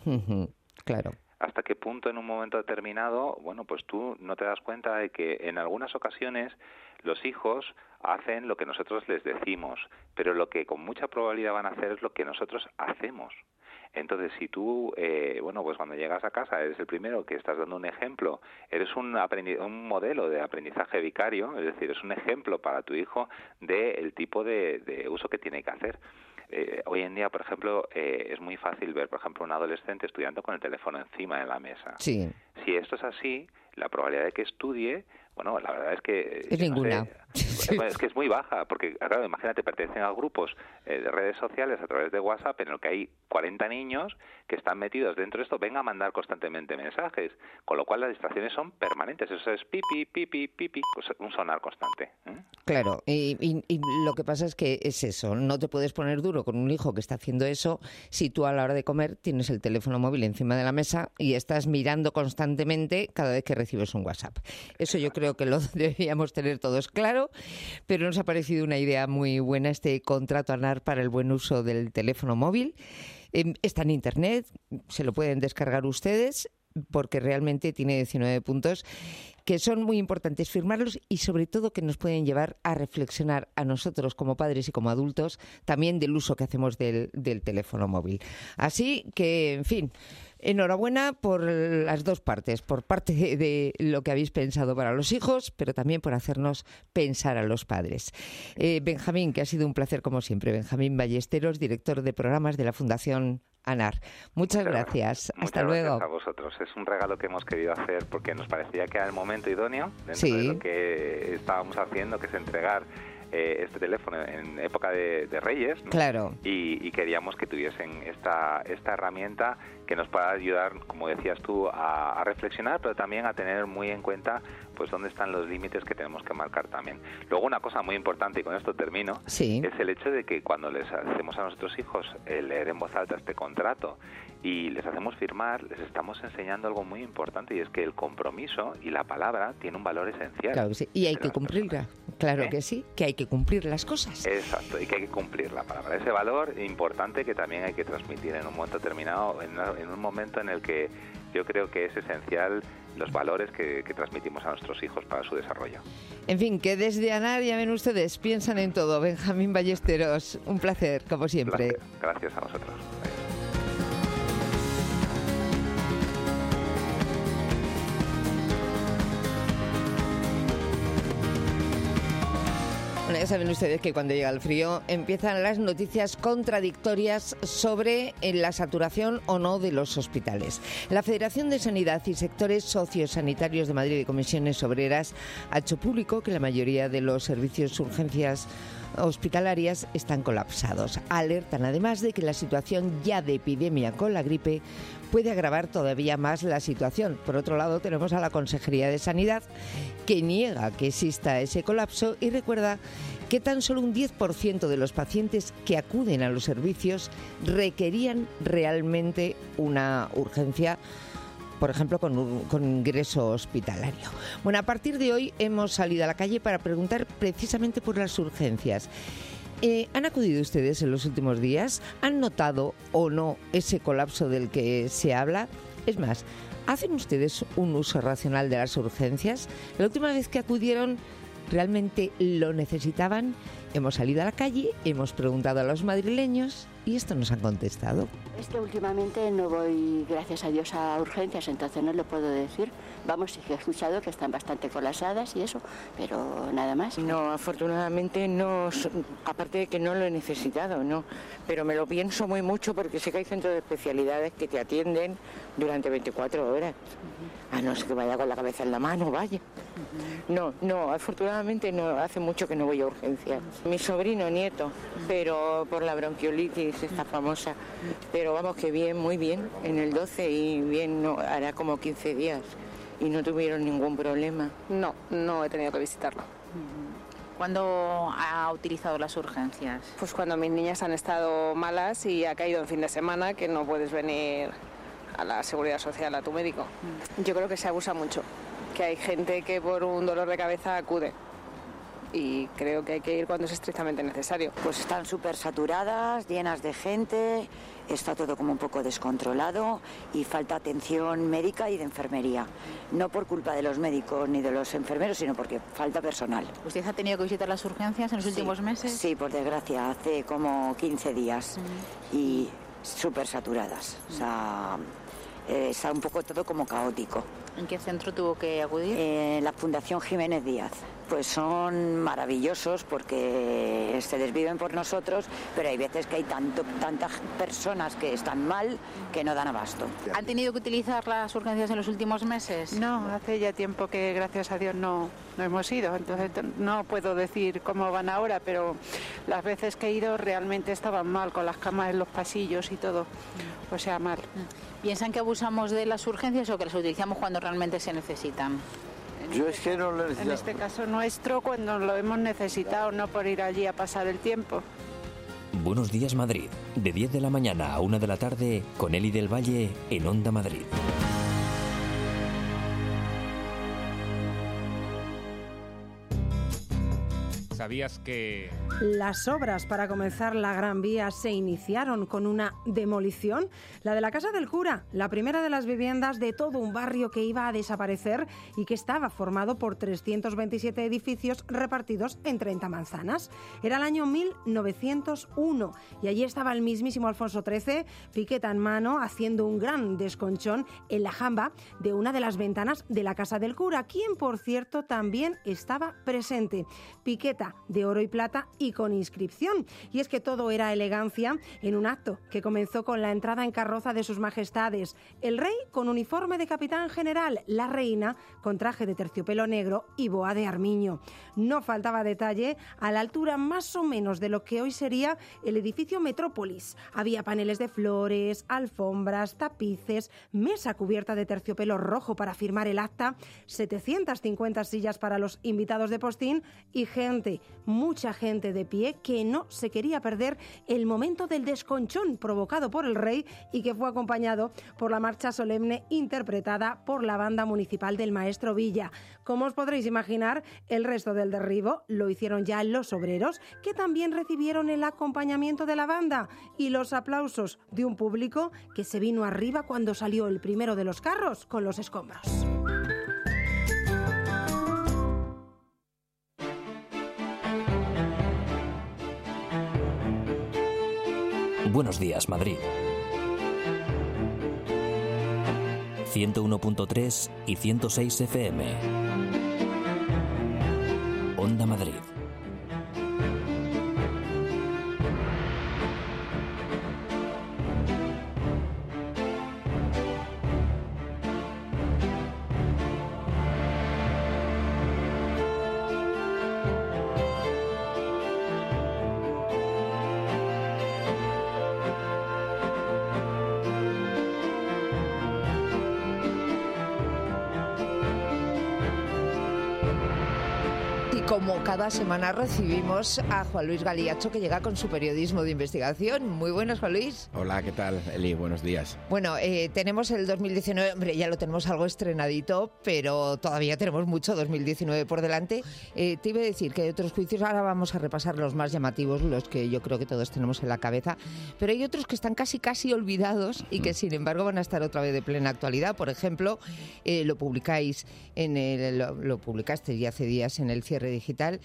Claro. Hasta qué punto en un momento determinado, pues tú no te das cuenta de que en algunas ocasiones los hijos hacen lo que nosotros les decimos, pero lo que con mucha probabilidad van a hacer es lo que nosotros hacemos. Entonces, si tú, cuando llegas a casa eres el primero que estás dando un ejemplo, eres un modelo de aprendizaje vicario, es decir, es un ejemplo para tu hijo del tipo de uso que tiene que hacer. Hoy en día, por ejemplo, es muy fácil ver, por ejemplo, un adolescente estudiando con el teléfono encima de la mesa. Sí. Si esto es así, la probabilidad de que estudie, la verdad es que... Es ninguna. Es que es muy baja, porque, claro, imagínate, pertenecen a grupos de redes sociales a través de WhatsApp en el que hay 40 niños que están metidos dentro de esto, vengan a mandar constantemente mensajes, con lo cual las distracciones son permanentes. Eso es pipi, pipi, pipi, un sonar constante. Claro, y lo que pasa es que es eso, no te puedes poner duro con un hijo que está haciendo eso si tú a la hora de comer tienes el teléfono móvil encima de la mesa y estás mirando constantemente cada vez que recibes un WhatsApp. Eso yo creo que lo deberíamos tener todos claro, pero nos ha parecido una idea muy buena este contrato ANAR para el buen uso del teléfono móvil. Está en internet, se lo pueden descargar ustedes porque realmente tiene 19 puntos que son muy importantes firmarlos y sobre todo que nos pueden llevar a reflexionar a nosotros como padres y como adultos también del uso que hacemos del teléfono móvil. Así que, en fin, enhorabuena por las dos partes, por parte de lo que habéis pensado para los hijos, pero también por hacernos pensar a los padres. Benjamín, que ha sido un placer como siempre. Benjamín Ballesteros, director de programas de la Fundación ANAR. Muchas gracias. Hasta luego. Muchas gracias a vosotros. Es un regalo que hemos querido hacer porque nos parecía que era el momento idóneo dentro de lo que estábamos haciendo, que es entregar este teléfono en época de Reyes, ¿no? Claro. Y queríamos que tuviesen esta herramienta que nos pueda ayudar, como decías tú, a reflexionar, pero también a tener muy en cuenta pues dónde están los límites que tenemos que marcar también. Luego, una cosa muy importante, y con esto termino, es el hecho de que cuando les hacemos a nuestros hijos leer en voz alta este contrato y les hacemos firmar, les estamos enseñando algo muy importante, y es que el compromiso y la palabra tiene un valor esencial. Claro que sí, y hay que cumplirla. Claro que sí, que hay que cumplir las cosas. Exacto, y que hay que cumplir la palabra. Ese valor importante que también hay que transmitir en un momento determinado, en un momento en el que yo creo que es esencial los valores que transmitimos a nuestros hijos para su desarrollo. En fin, que desde ANAR, ya ven ustedes, piensan en todo. Benjamín Ballesteros, un placer, como siempre. Gracias a vosotros. Bueno, ya saben ustedes que cuando llega el frío empiezan las noticias contradictorias sobre la saturación o no de los hospitales. La Federación de Sanidad y Sectores Sociosanitarios de Madrid y Comisiones Obreras ha hecho público que la mayoría de los servicios de urgencias hospitalarias están colapsados. Alertan además de que la situación ya de epidemia con la gripe puede agravar todavía más la situación. Por otro lado, tenemos a la Consejería de Sanidad que niega que exista ese colapso y recuerda que tan solo un 10% de los pacientes que acuden a los servicios requerían realmente una urgencia, por ejemplo, con ingreso hospitalario. Bueno, a partir de hoy hemos salido a la calle para preguntar precisamente por las urgencias. ¿Han acudido ustedes en los últimos días? ¿Han notado o no ese colapso del que se habla? Es más, ¿hacen ustedes un uso racional de las urgencias? La última vez que acudieron, ¿realmente lo necesitaban? Hemos salido a la calle, hemos preguntado a los madrileños Y esto nos han contestado. Es que últimamente no voy, gracias a Dios, a urgencias, entonces no lo puedo decir. Vamos, sí que he escuchado que están bastante colapsadas y eso, pero nada más. No, afortunadamente no, aparte de que no lo he necesitado, no. Pero me lo pienso muy mucho porque sé que hay centros de especialidades que te atienden durante 24 horas. A no ser que vaya con la cabeza en la mano, vaya. No, afortunadamente no, hace mucho que no voy a urgencias. Mi sobrino, nieto, pero por la bronquiolitis, esta famosa. Pero vamos, que bien, muy bien, en el 12 y bien, no, hará como 15 días. Y no tuvieron ningún problema. No he tenido que visitarlo. ¿Cuándo ha utilizado las urgencias? Pues cuando mis niñas han estado malas y ha caído en fin de semana, que no puedes venir a la Seguridad Social, a tu médico. Yo creo que se abusa mucho, que hay gente que por un dolor de cabeza acude. Y creo que hay que ir cuando es estrictamente necesario. Pues están súper saturadas, llenas de gente, está todo como un poco descontrolado y falta atención médica y de enfermería. No por culpa de los médicos ni de los enfermeros, sino porque falta personal. ¿Usted ha tenido que visitar las urgencias en los últimos meses? Sí, por desgracia, hace como 15 días y súper saturadas. O sea, está un poco todo como caótico. ¿En qué centro tuvo que acudir? La Fundación Jiménez Díaz. Pues son maravillosos porque se desviven por nosotros, pero hay veces que hay tantas personas que están mal que no dan abasto. ¿Han tenido que utilizar las urgencias en los últimos meses? No, hace ya tiempo que gracias a Dios no hemos ido, entonces no puedo decir cómo van ahora, pero las veces que he ido realmente estaban mal, con las camas en los pasillos y todo, o sea, mal. ¿Piensan que abusamos de las urgencias o que las utilizamos cuando realmente se necesitan? Yo es que no lo necesito. En este caso nuestro, cuando lo hemos necesitado, no por ir allí a pasar el tiempo. Buenos días, Madrid. De 10 de la mañana a 1 de la tarde, con Eli del Valle en Onda Madrid. ¿Sabías que...? Las obras para comenzar la Gran Vía se iniciaron con una demolición, la de la Casa del Cura, la primera de las viviendas de todo un barrio que iba a desaparecer y que estaba formado por 327 edificios repartidos en 30 manzanas. Era el año 1901 y allí estaba el mismísimo Alfonso XIII, piqueta en mano, haciendo un gran desconchón en la jamba de una de las ventanas de la Casa del Cura, quien, por cierto, también estaba presente. Piqueta de oro y plata y con inscripción. Y es que todo era elegancia en un acto que comenzó con la entrada en carroza de sus majestades. El rey con uniforme de capitán general, la reina con traje de terciopelo negro y boa de armiño. No faltaba detalle a la altura más o menos de lo que hoy sería el edificio Metrópolis. Había paneles de flores, alfombras, tapices, mesa cubierta de terciopelo rojo para firmar el acta, 750 sillas para los invitados de postín y gente, mucha gente de pie que no se quería perder el momento del desconchón provocado por el rey y que fue acompañado por la marcha solemne interpretada por la banda municipal del Maestro Villa. Como os podréis imaginar, el resto del derribo lo hicieron ya los obreros, que también recibieron el acompañamiento de la banda y los aplausos de un público que se vino arriba cuando salió el primero de los carros con los escombros. Buenos días, Madrid. 101.3 y 106 FM. Onda Madrid. Como cada semana recibimos a Juan Luis Galiacho, que llega con su periodismo de investigación. Muy buenos, Juan Luis. Hola, ¿qué tal, Eli? Buenos días. Bueno, tenemos el 2019, hombre, ya lo tenemos algo estrenadito, pero todavía tenemos mucho 2019 por delante. Te iba a decir que hay otros juicios, ahora vamos a repasar los más llamativos, los que yo creo que todos tenemos en la cabeza, pero hay otros que están casi olvidados y que sin embargo van a estar otra vez de plena actualidad. Por ejemplo, lo publicasteis ya hace días en el Cierre Digital,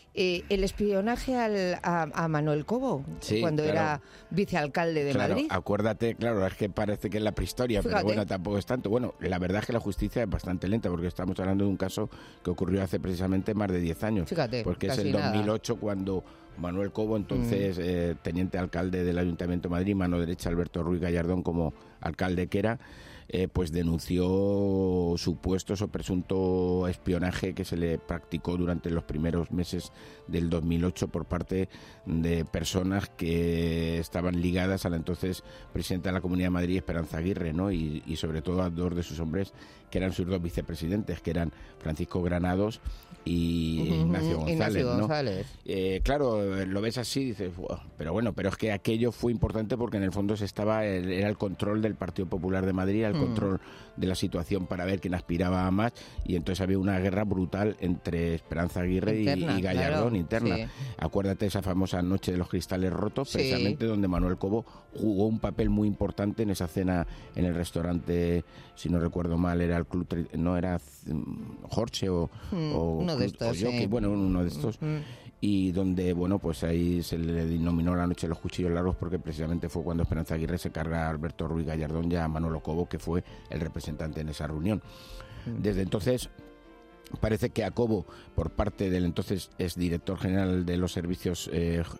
El espionaje a Manuel Cobo, Sí, cuando claro. era vicealcalde de Claro, Madrid. acuérdate, claro, es que parece que es la prehistoria, Fíjate. pero bueno, tampoco es tanto. Bueno, la verdad es que la justicia es bastante lenta, porque estamos hablando de un caso que ocurrió hace precisamente más de 10 años. Fíjate, porque es casi el nada. 2008 cuando Manuel Cobo, entonces teniente alcalde del Ayuntamiento de Madrid, mano derecha Alberto Ruiz Gallardón como alcalde que era, pues denunció supuestos o presunto espionaje que se le practicó durante los primeros meses del 2008 por parte de personas que estaban ligadas a la entonces presidenta de la Comunidad de Madrid, Esperanza Aguirre, ¿no? Y sobre todo a dos de sus hombres que eran sus dos vicepresidentes, que eran Francisco Granados y Ignacio González. Ignacio ¿no? González. Claro, lo ves así y dices, "Buah", pero bueno, pero es que aquello fue importante porque en el fondo era el control del Partido Popular de Madrid, el control de la situación para ver quién aspiraba a más, y entonces había una guerra brutal entre Esperanza Aguirre Interna, y Gallardón, claro, interna. sí. Acuérdate esa famosa noche de los cristales rotos, Sí. precisamente donde Manuel Cobo jugó un papel muy importante en esa cena en el restaurante, si no recuerdo mal, era el club, no era Jorge o uno de estos, o Jockey, sí. bueno, uno de estos. Y donde, bueno, pues ahí se le denominó la noche de los cuchillos largos porque precisamente fue cuando Esperanza Aguirre se carga a Alberto Ruiz Gallardón y a Manolo Cobo, que fue el representante en esa reunión. Desde entonces parece que a Cobo, por parte del entonces exdirector general de los servicios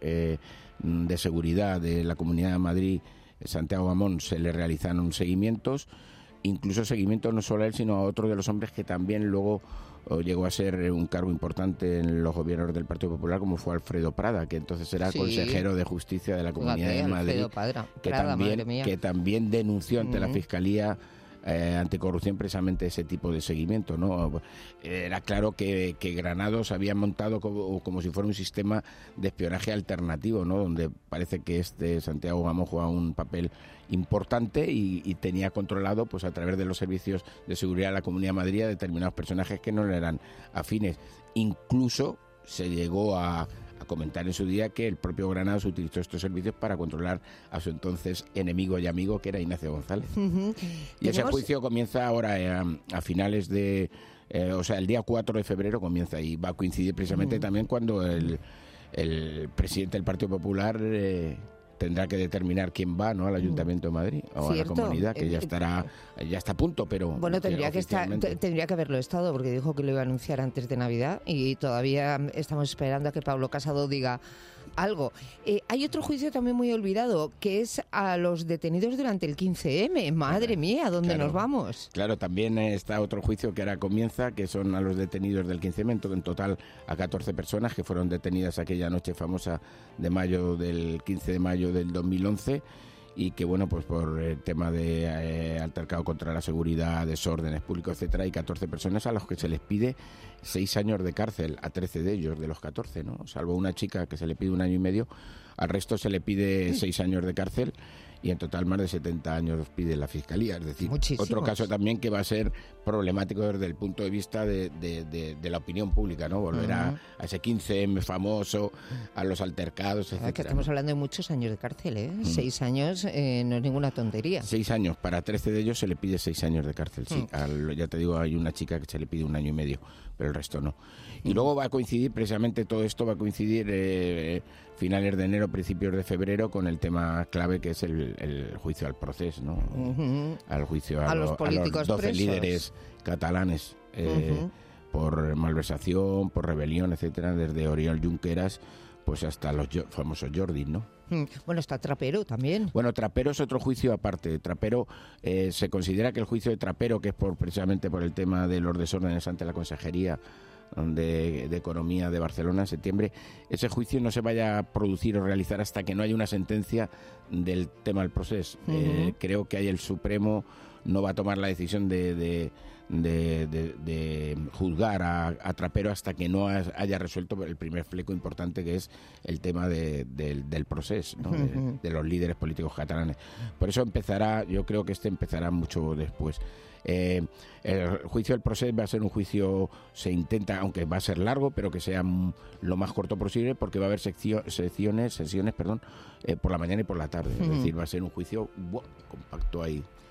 de seguridad de la Comunidad de Madrid, Santiago Gamón, se le realizaron seguimientos, incluso seguimientos no solo a él, sino a otro de los hombres que también luego llegó a ser un cargo importante en los gobiernos del Partido Popular, como fue Alfredo Prada, que entonces era Sí. consejero de Justicia de la Comunidad Fíjate, de Madrid, Alfredo Prada, madre mía. que también denunció ante la Fiscalía anticorrupción precisamente ese tipo de seguimiento, ¿no? Era claro que Granados había montado como si fuera un sistema de espionaje alternativo, ¿no? Donde parece que Santiago Gamón jugaba un papel importante y tenía controlado, pues a través de los servicios de seguridad de la Comunidad de Madrid, a determinados personajes que no le eran afines. Incluso se llegó a comentar en su día que el propio Granados utilizó estos servicios para controlar a su entonces enemigo y amigo, que era Ignacio González. Y ese juicio comienza ahora a finales de... o sea, el día 4 de febrero comienza y va a coincidir precisamente también cuando el presidente del Partido Popular tendrá que determinar quién va, ¿no?, al Ayuntamiento de Madrid o Cierto. a la comunidad, que ya está a punto, pero... Bueno, tendría que haberlo estado, porque dijo que lo iba a anunciar antes de Navidad y todavía estamos esperando a que Pablo Casado diga algo. Hay otro juicio también muy olvidado, que es a los detenidos durante el 15M. Madre mía, ¿dónde nos vamos? Claro, también está otro juicio que ahora comienza, que son a los detenidos del 15M, en total a 14 personas que fueron detenidas aquella noche famosa del 15 de mayo del 2011, y que, bueno, pues por el tema de altercado contra la seguridad, desórdenes públicos, etcétera, hay 14 personas a los que se les pide 6 años de cárcel, a 13 de ellos, de los 14, ¿no? Salvo una chica que se le pide 1 año y medio, al resto se le pide 6 años de cárcel, y en total más de 70 años pide la Fiscalía. Es decir, otro caso también que va a ser problemático desde el punto de vista de la opinión pública, ¿no? Volver a ese 15M famoso, a los altercados, etcétera. Es que estamos hablando de muchos años de cárcel, ¿eh? 6 años no es ninguna tontería. 6 años, para 13 de ellos se le pide 6 años de cárcel, sí. Ya te digo, hay una chica que se le pide 1 año y medio, pero el resto no. Y luego va a coincidir, precisamente todo esto va a coincidir finales de enero, principios de febrero, con el tema clave que es el juicio al proceso, ¿no? Al juicio a los políticos, a los 12 presos. Líderes catalanes por malversación, por rebelión, etcétera, desde Oriol Junqueras pues hasta los famosos Jordi, ¿no? Bueno, está Trapero también. Bueno, Trapero es otro juicio aparte. Trapero, se considera que el juicio de Trapero, que es precisamente por el tema de los desórdenes ante la Consejería de Economía de Barcelona en septiembre, ese juicio no se vaya a producir o realizar hasta que no haya una sentencia del tema del proceso. Creo que ahí el Supremo no va a tomar la decisión de juzgar a Trapero hasta que no haya resuelto el primer fleco importante, que es el tema del proceso, ¿no? De los líderes políticos catalanes. Por eso yo creo que empezará mucho después. El juicio del proceso va a ser un juicio, se intenta, aunque va a ser largo, pero que sea lo más corto posible, porque va a haber sesiones por la mañana y por la tarde. Es decir, va a ser un juicio compacto ahí.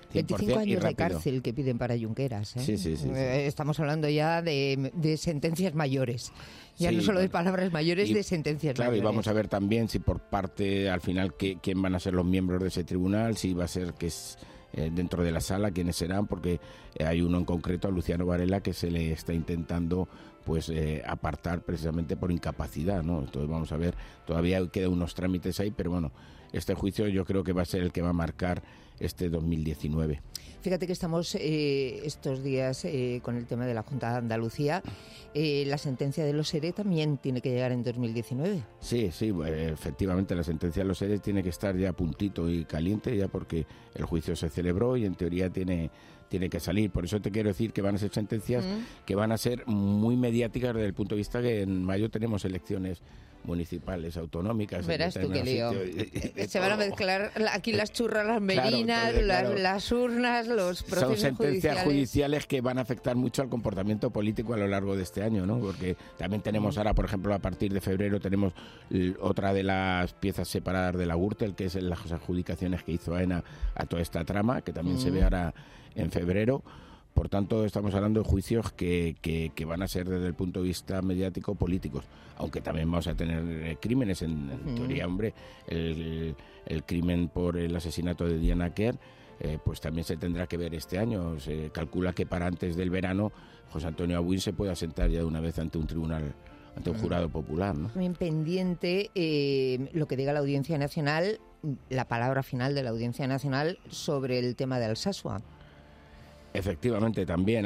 25 años y de rápido. cárcel que piden para Junqueras. ¿eh? Sí. Estamos hablando ya de sentencias mayores. Ya Sí, no solo de bueno. palabras mayores, Y, de sentencias claro, mayores. y vamos a ver también si por parte, al final, quién van a ser los miembros de ese tribunal, si va a ser que es dentro de la sala, quiénes serán, porque hay uno en concreto, a Luciano Varela, que se le está intentando pues apartar precisamente por incapacidad, ¿no? Entonces vamos a ver, todavía quedan unos trámites ahí, pero bueno, este juicio yo creo que va a ser el que va a marcar este 2019. Fíjate que estamos estos días con el tema de la Junta de Andalucía. La sentencia de los ERE también tiene que llegar en 2019. Sí, efectivamente la sentencia de los ERE tiene que estar ya a puntito y caliente, ya porque el juicio se celebró y en teoría tiene que salir. Por eso te quiero decir que van a ser sentencias que van a ser muy mediáticas desde el punto de vista que en mayo tenemos elecciones municipales, autonómicas. Verás tú qué lío. Se van a mezclar aquí las churras, las merinas, las urnas, los procesos son sentencias judiciales que van a afectar mucho al comportamiento político a lo largo de este año, ¿no? Porque también tenemos ahora, por ejemplo, a partir de febrero tenemos otra de las piezas separadas de la Gürtel, que es las adjudicaciones que hizo AENA a toda esta trama, que también se ve ahora en febrero. Por tanto, estamos hablando de juicios que van a ser desde el punto de vista mediático políticos, aunque también vamos a tener crímenes, en teoría, hombre, el crimen por el asesinato de Diana Kerr, pues también se tendrá que ver este año. Se calcula que para antes del verano José Antonio Abuin se pueda sentar ya de una vez ante un tribunal, ante un jurado popular, ¿no? También pendiente lo que diga la Audiencia Nacional, la palabra final de la Audiencia Nacional sobre el tema de Alsasua. Efectivamente, también.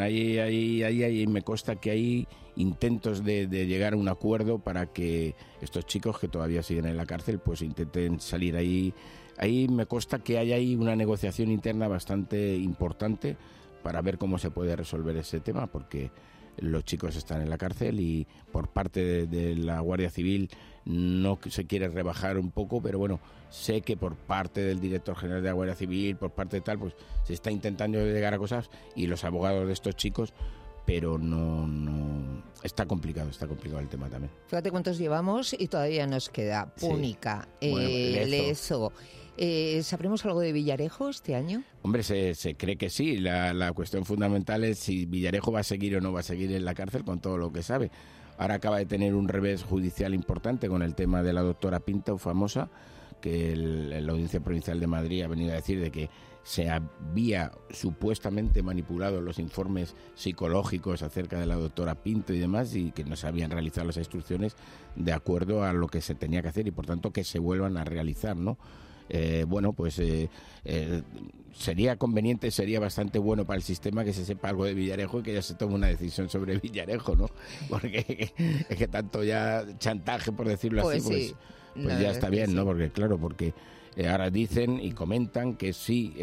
Ahí me consta que hay intentos de llegar a un acuerdo para que estos chicos que todavía siguen en la cárcel pues intenten salir ahí. Ahí me consta que hay ahí una negociación interna bastante importante para ver cómo se puede resolver ese tema, porque los chicos están en la cárcel y por parte de la Guardia Civil no se quiere rebajar un poco, pero bueno, sé que por parte del director general de la Guardia Civil, por parte de tal, pues se está intentando llegar a cosas y los abogados de estos chicos, pero no está complicado el tema también. Fíjate cuántos llevamos y todavía nos queda Púnica, Lezo. ¿Sabremos algo de Villarejo este año? Hombre, se cree que sí. La cuestión fundamental es si Villarejo va a seguir o no va a seguir en la cárcel con todo lo que sabe. Ahora acaba de tener un revés judicial importante con el tema de la doctora Pinto, famosa, que la Audiencia Provincial de Madrid ha venido a decir de que se había supuestamente manipulado los informes psicológicos acerca de la doctora Pinto y demás, y que no se habían realizado las instrucciones de acuerdo a lo que se tenía que hacer y por tanto que se vuelvan a realizar, ¿no? Sería conveniente, sería bastante bueno para el sistema que se sepa algo de Villarejo y que ya se tome una decisión sobre Villarejo, ¿no? Porque es que tanto ya chantaje, por decirlo así, pues ya está bien, ¿no? Porque ahora dicen y comentan que sí,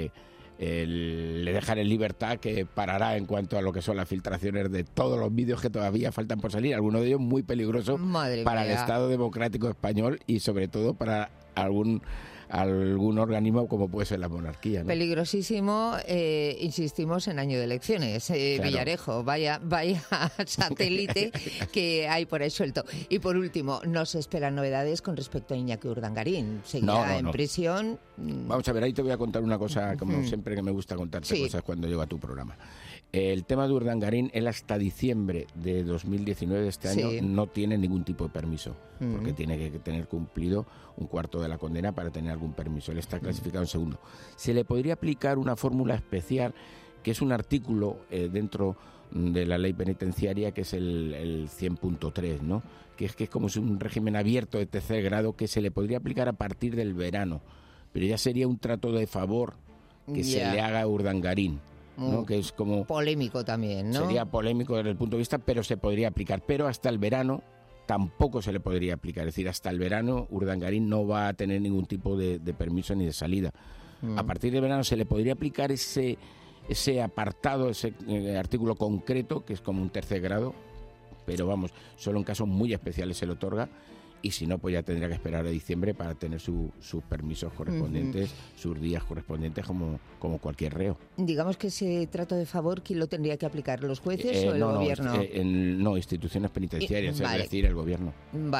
le dejan en libertad, que parará en cuanto a lo que son las filtraciones de todos los vídeos que todavía faltan por salir, algunos de ellos muy peligrosos para el Estado democrático español y sobre todo para algún organismo como puede ser la monarquía, ¿no? Peligrosísimo, insistimos, en año de elecciones. Claro. Villarejo, vaya satélite que hay por ahí suelto. Y por último, nos esperan novedades con respecto a Iñaki Urdangarín. Seguirá en prisión. Vamos a ver, ahí te voy a contar una cosa, como siempre que me gusta contarte cosas cuando llego a tu programa. El tema de Urdangarín, él hasta diciembre de 2019 de este año no tiene ningún tipo de permiso, porque tiene que tener cumplido un cuarto de la condena para tener algún permiso. Él está clasificado en segundo. Se le podría aplicar una fórmula especial, que es un artículo dentro de la ley penitenciaria, que es el 100.3, ¿no? Que es como un régimen abierto de tercer grado que se le podría aplicar a partir del verano, pero ya sería un trato de favor que se le haga a Urdangarín, ¿no? Que es como polémico también, ¿no? Sería polémico desde el punto de vista, pero se podría aplicar. Pero hasta el verano tampoco se le podría aplicar. Es decir, hasta el verano Urdangarín no va a tener ningún tipo de permiso ni de salida. A partir del verano se le podría aplicar ese apartado, ese artículo concreto, que es como un tercer grado, pero vamos, solo en casos muy especiales se le otorga. Y si no, pues ya tendría que esperar a diciembre para tener sus permisos correspondientes, sus días correspondientes como cualquier reo. Digamos que ese trato de favor, ¿quién lo tendría que aplicar? ¿Los jueces o el gobierno? No, instituciones penitenciarias, es decir, el gobierno. Vale,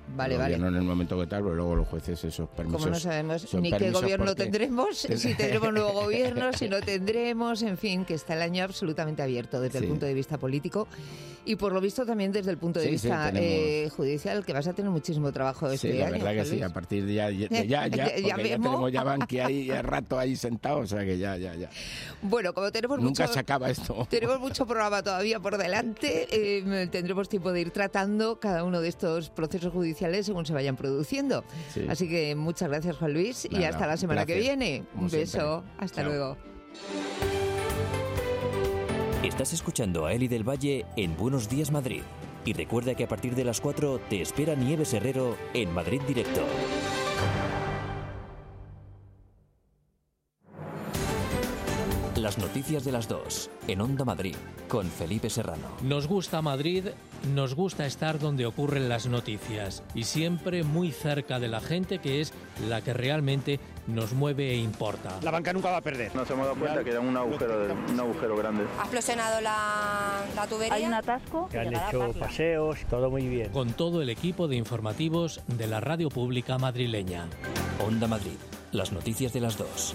Vale, el gobierno en el momento que tal, pero luego los jueces esos permisos... Como no sabemos ni qué gobierno tendremos, si tendremos nuevo gobierno, si no tendremos, en fin, que está el año absolutamente abierto desde el punto de vista político y por lo visto también desde el punto de vista judicial, que vas a tener muchísimo trabajo este año. Sí, la verdad que sí, a partir de ya tenemos ya Banqui ahí a rato ahí sentado, o sea que ya. Bueno, como tenemos Nunca se acaba esto. Tenemos mucho programa todavía por delante, tendremos tiempo de ir tratando cada uno de estos procesos judiciales según se vayan produciendo. Sí. Así que muchas gracias, Juan Luis, y hasta la semana que viene. Un beso, hasta luego. Estás escuchando a Eli del Valle en Buenos Días Madrid. Y recuerda que a partir de las 4 te espera Nieves Herrero en Madrid Directo. Las noticias de las 2 en Onda Madrid con Felipe Serrano. Nos gusta Madrid, nos gusta estar donde ocurren las noticias y siempre muy cerca de la gente, que es la que realmente nos mueve e importa. La banca nunca va a perder. Nos hemos dado cuenta que era un agujero grande. Ha explosionado la tubería. Hay un atasco. Que han hecho paseos, todo muy bien. Con todo el equipo de informativos de la radio pública madrileña. Onda Madrid, las noticias de las 2.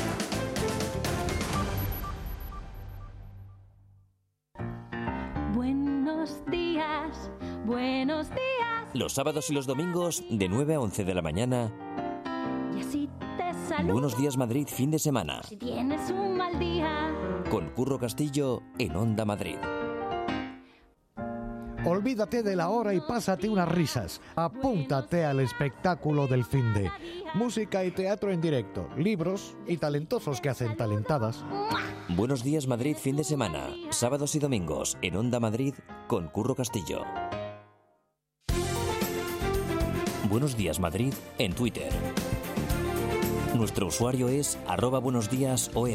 Buenos días. Los sábados y los domingos de 9 a 11 de la mañana. Y así te saludo. Buenos días Madrid, fin de semana. Si tienes un mal día. Con Curro Castillo en Onda Madrid. Olvídate de la hora y pásate unas risas. Apúntate al espectáculo del finde. Música y teatro en directo, libros y talentosos que hacen talentadas. Buenos días Madrid, fin de semana. Sábados y domingos en Onda Madrid con Curro Castillo. Buenos días Madrid en Twitter. Nuestro usuario es @buenosdiasom.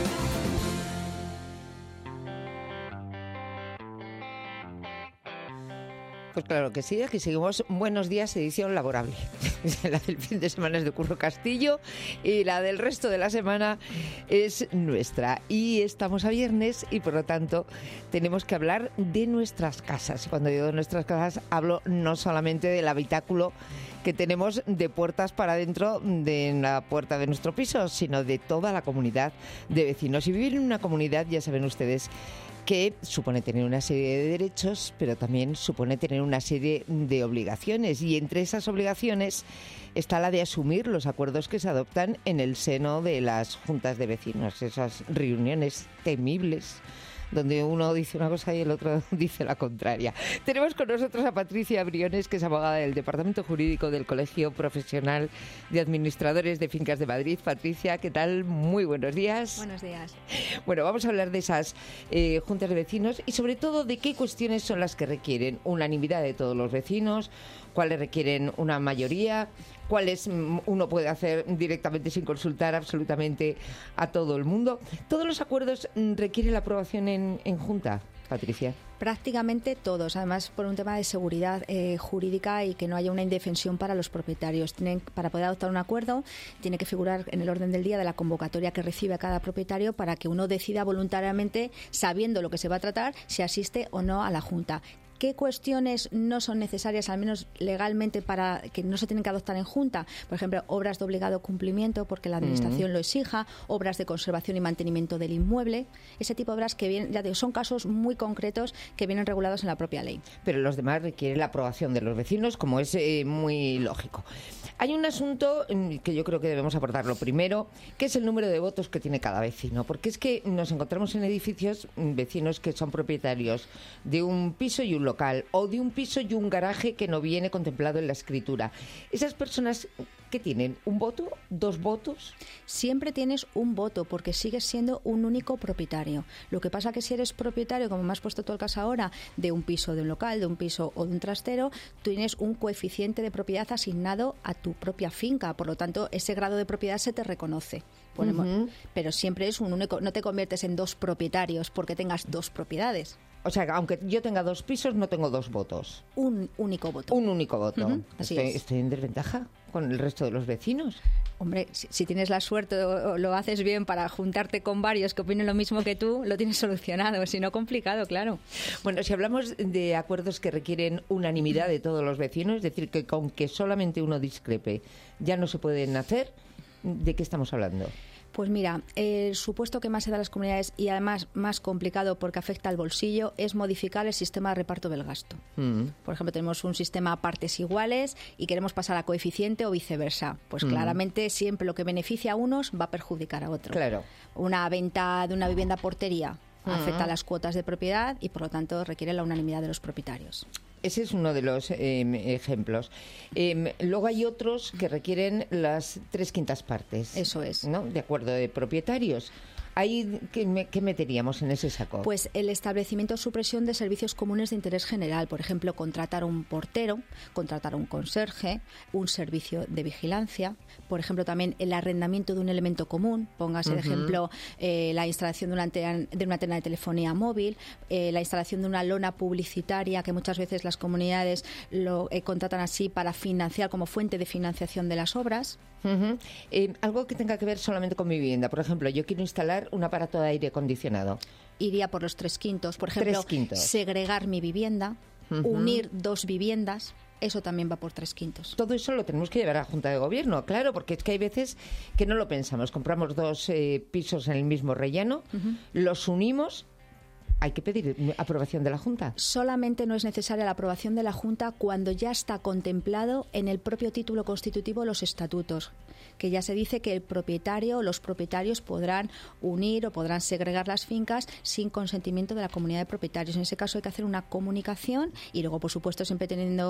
Pues claro que sí, aquí seguimos. Buenos días, edición laborable. La del fin de semana es de Curro Castillo y la del resto de la semana es nuestra. Y estamos a viernes y por lo tanto tenemos que hablar de nuestras casas. Y cuando digo de nuestras casas hablo no solamente del habitáculo que tenemos de puertas para adentro de la puerta de nuestro piso, sino de toda la comunidad de vecinos. Y vivir en una comunidad, ya saben ustedes, que supone tener una serie de derechos, pero también supone tener una serie de obligaciones. Y entre esas obligaciones está la de asumir los acuerdos que se adoptan en el seno de las juntas de vecinos, esas reuniones temibles donde uno dice una cosa y el otro dice la contraria. Tenemos con nosotros a Patricia Briones, que es abogada del Departamento Jurídico del Colegio Profesional de Administradores de Fincas de Madrid. Patricia, ¿qué tal? Muy buenos días. Buenos días. Bueno, vamos a hablar de esas juntas de vecinos y sobre todo de qué cuestiones son las que requieren unanimidad de todos los vecinos, cuáles requieren una mayoría, cuáles uno puede hacer directamente sin consultar absolutamente a todo el mundo. ¿Todos los acuerdos requieren la aprobación en junta, Patricia? Prácticamente todos, además por un tema de seguridad jurídica y que no haya una indefensión para los propietarios. Para poder adoptar un acuerdo tiene que figurar en el orden del día de la convocatoria que recibe cada propietario para que uno decida voluntariamente, sabiendo lo que se va a tratar, si asiste o no a la junta. ¿Qué cuestiones no son necesarias, al menos legalmente, para que no se tienen que adoptar en junta? Por ejemplo, obras de obligado cumplimiento, porque la Administración lo exija, obras de conservación y mantenimiento del inmueble, ese tipo de obras que vienen, ya digo, son casos muy concretos que vienen regulados en la propia ley. Pero los demás requieren la aprobación de los vecinos, como es muy lógico. Hay un asunto que yo creo que debemos abordarlo primero, que es el número de votos que tiene cada vecino, porque es que nos encontramos en edificios vecinos que son propietarios de un piso y un local, o de un piso y un garaje que no viene contemplado en la escritura. Esas personas, ¿qué tienen? ¿Un voto? ¿Dos votos? Siempre tienes un voto, porque sigues siendo un único propietario. Lo que pasa que si eres propietario, como me has puesto tú el caso ahora, de un piso, de un local, de un piso o de un trastero, tú tienes un coeficiente de propiedad asignado a tu propia finca. Por lo tanto, ese grado de propiedad se te reconoce. Pero siempre es un único, no te conviertes en dos propietarios porque tengas dos propiedades. O sea, aunque yo tenga dos pisos, no tengo dos votos. Un único voto. Un único voto. Así es. ¿Estoy en desventaja con el resto de los vecinos? Hombre, si tienes la suerte o lo haces bien para juntarte con varios que opinen lo mismo que tú, lo tienes solucionado, si no complicado, claro. Bueno, si hablamos de acuerdos que requieren unanimidad de todos los vecinos, es decir, que con que solamente uno discrepe ya no se pueden hacer, ¿de qué estamos hablando? Pues mira, el supuesto que más se da a las comunidades y además más complicado porque afecta al bolsillo es modificar el sistema de reparto del gasto. Por ejemplo, tenemos un sistema a partes iguales y queremos pasar a coeficiente o viceversa. Pues claramente siempre lo que beneficia a unos va a perjudicar a otros. Claro. Una venta de una vivienda por portería afecta a las cuotas de propiedad y por lo tanto requiere la unanimidad de los propietarios. Ese es uno de los ejemplos. Luego hay otros que requieren las 3/5 partes. Eso es. ¿No? De acuerdo de propietarios. ¿Ahí qué meteríamos en ese saco? Pues el establecimiento o supresión de servicios comunes de interés general. Por ejemplo, contratar un portero, contratar un conserje, un servicio de vigilancia. Por ejemplo, también el arrendamiento de un elemento común. Póngase de ejemplo la instalación de una antena de telefonía móvil, la instalación de una lona publicitaria, que muchas veces las comunidades lo contratan así para financiar como fuente de financiación de las obras. Algo que tenga que ver solamente con mi vivienda. Por ejemplo, yo quiero instalar un aparato de aire acondicionado. Iría por los 3/5. Por ejemplo, segregar mi vivienda, unir 2 viviendas. Eso también va por 3/5. Todo eso lo tenemos que llevar a la Junta de Gobierno, claro, porque es que hay veces que no lo pensamos. Compramos 2 pisos en el mismo relleno, los unimos. ¿Hay que pedir aprobación de la Junta? Solamente no es necesaria la aprobación de la Junta cuando ya está contemplado en el propio título constitutivo de los estatutos, que ya se dice que el propietario o los propietarios podrán unir o podrán segregar las fincas sin consentimiento de la comunidad de propietarios. En ese caso hay que hacer una comunicación y luego, por supuesto, siempre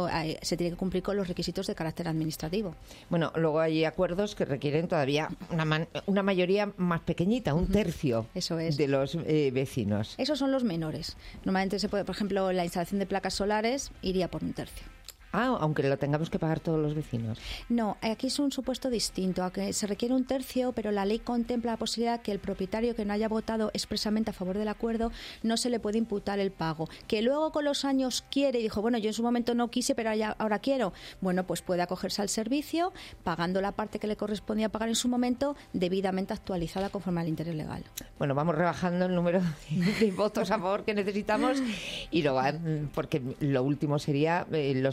se tiene que cumplir con los requisitos de carácter administrativo. Bueno, luego hay acuerdos que requieren todavía una mayoría más pequeñita, un tercio de los vecinos. Esos son los menores. Normalmente se puede, por ejemplo, la instalación de placas solares iría por un tercio. Aunque lo tengamos que pagar todos los vecinos. No, aquí es un supuesto distinto, a que se requiere un tercio, pero la ley contempla la posibilidad que el propietario que no haya votado expresamente a favor del acuerdo no se le puede imputar el pago. Que luego con los años quiere y dijo, bueno, yo en su momento no quise, pero ahora quiero. Bueno, pues puede acogerse al servicio pagando la parte que le correspondía pagar en su momento, debidamente actualizada conforme al interés legal. Bueno, vamos rebajando el número de votos a favor que necesitamos y luego, porque lo último sería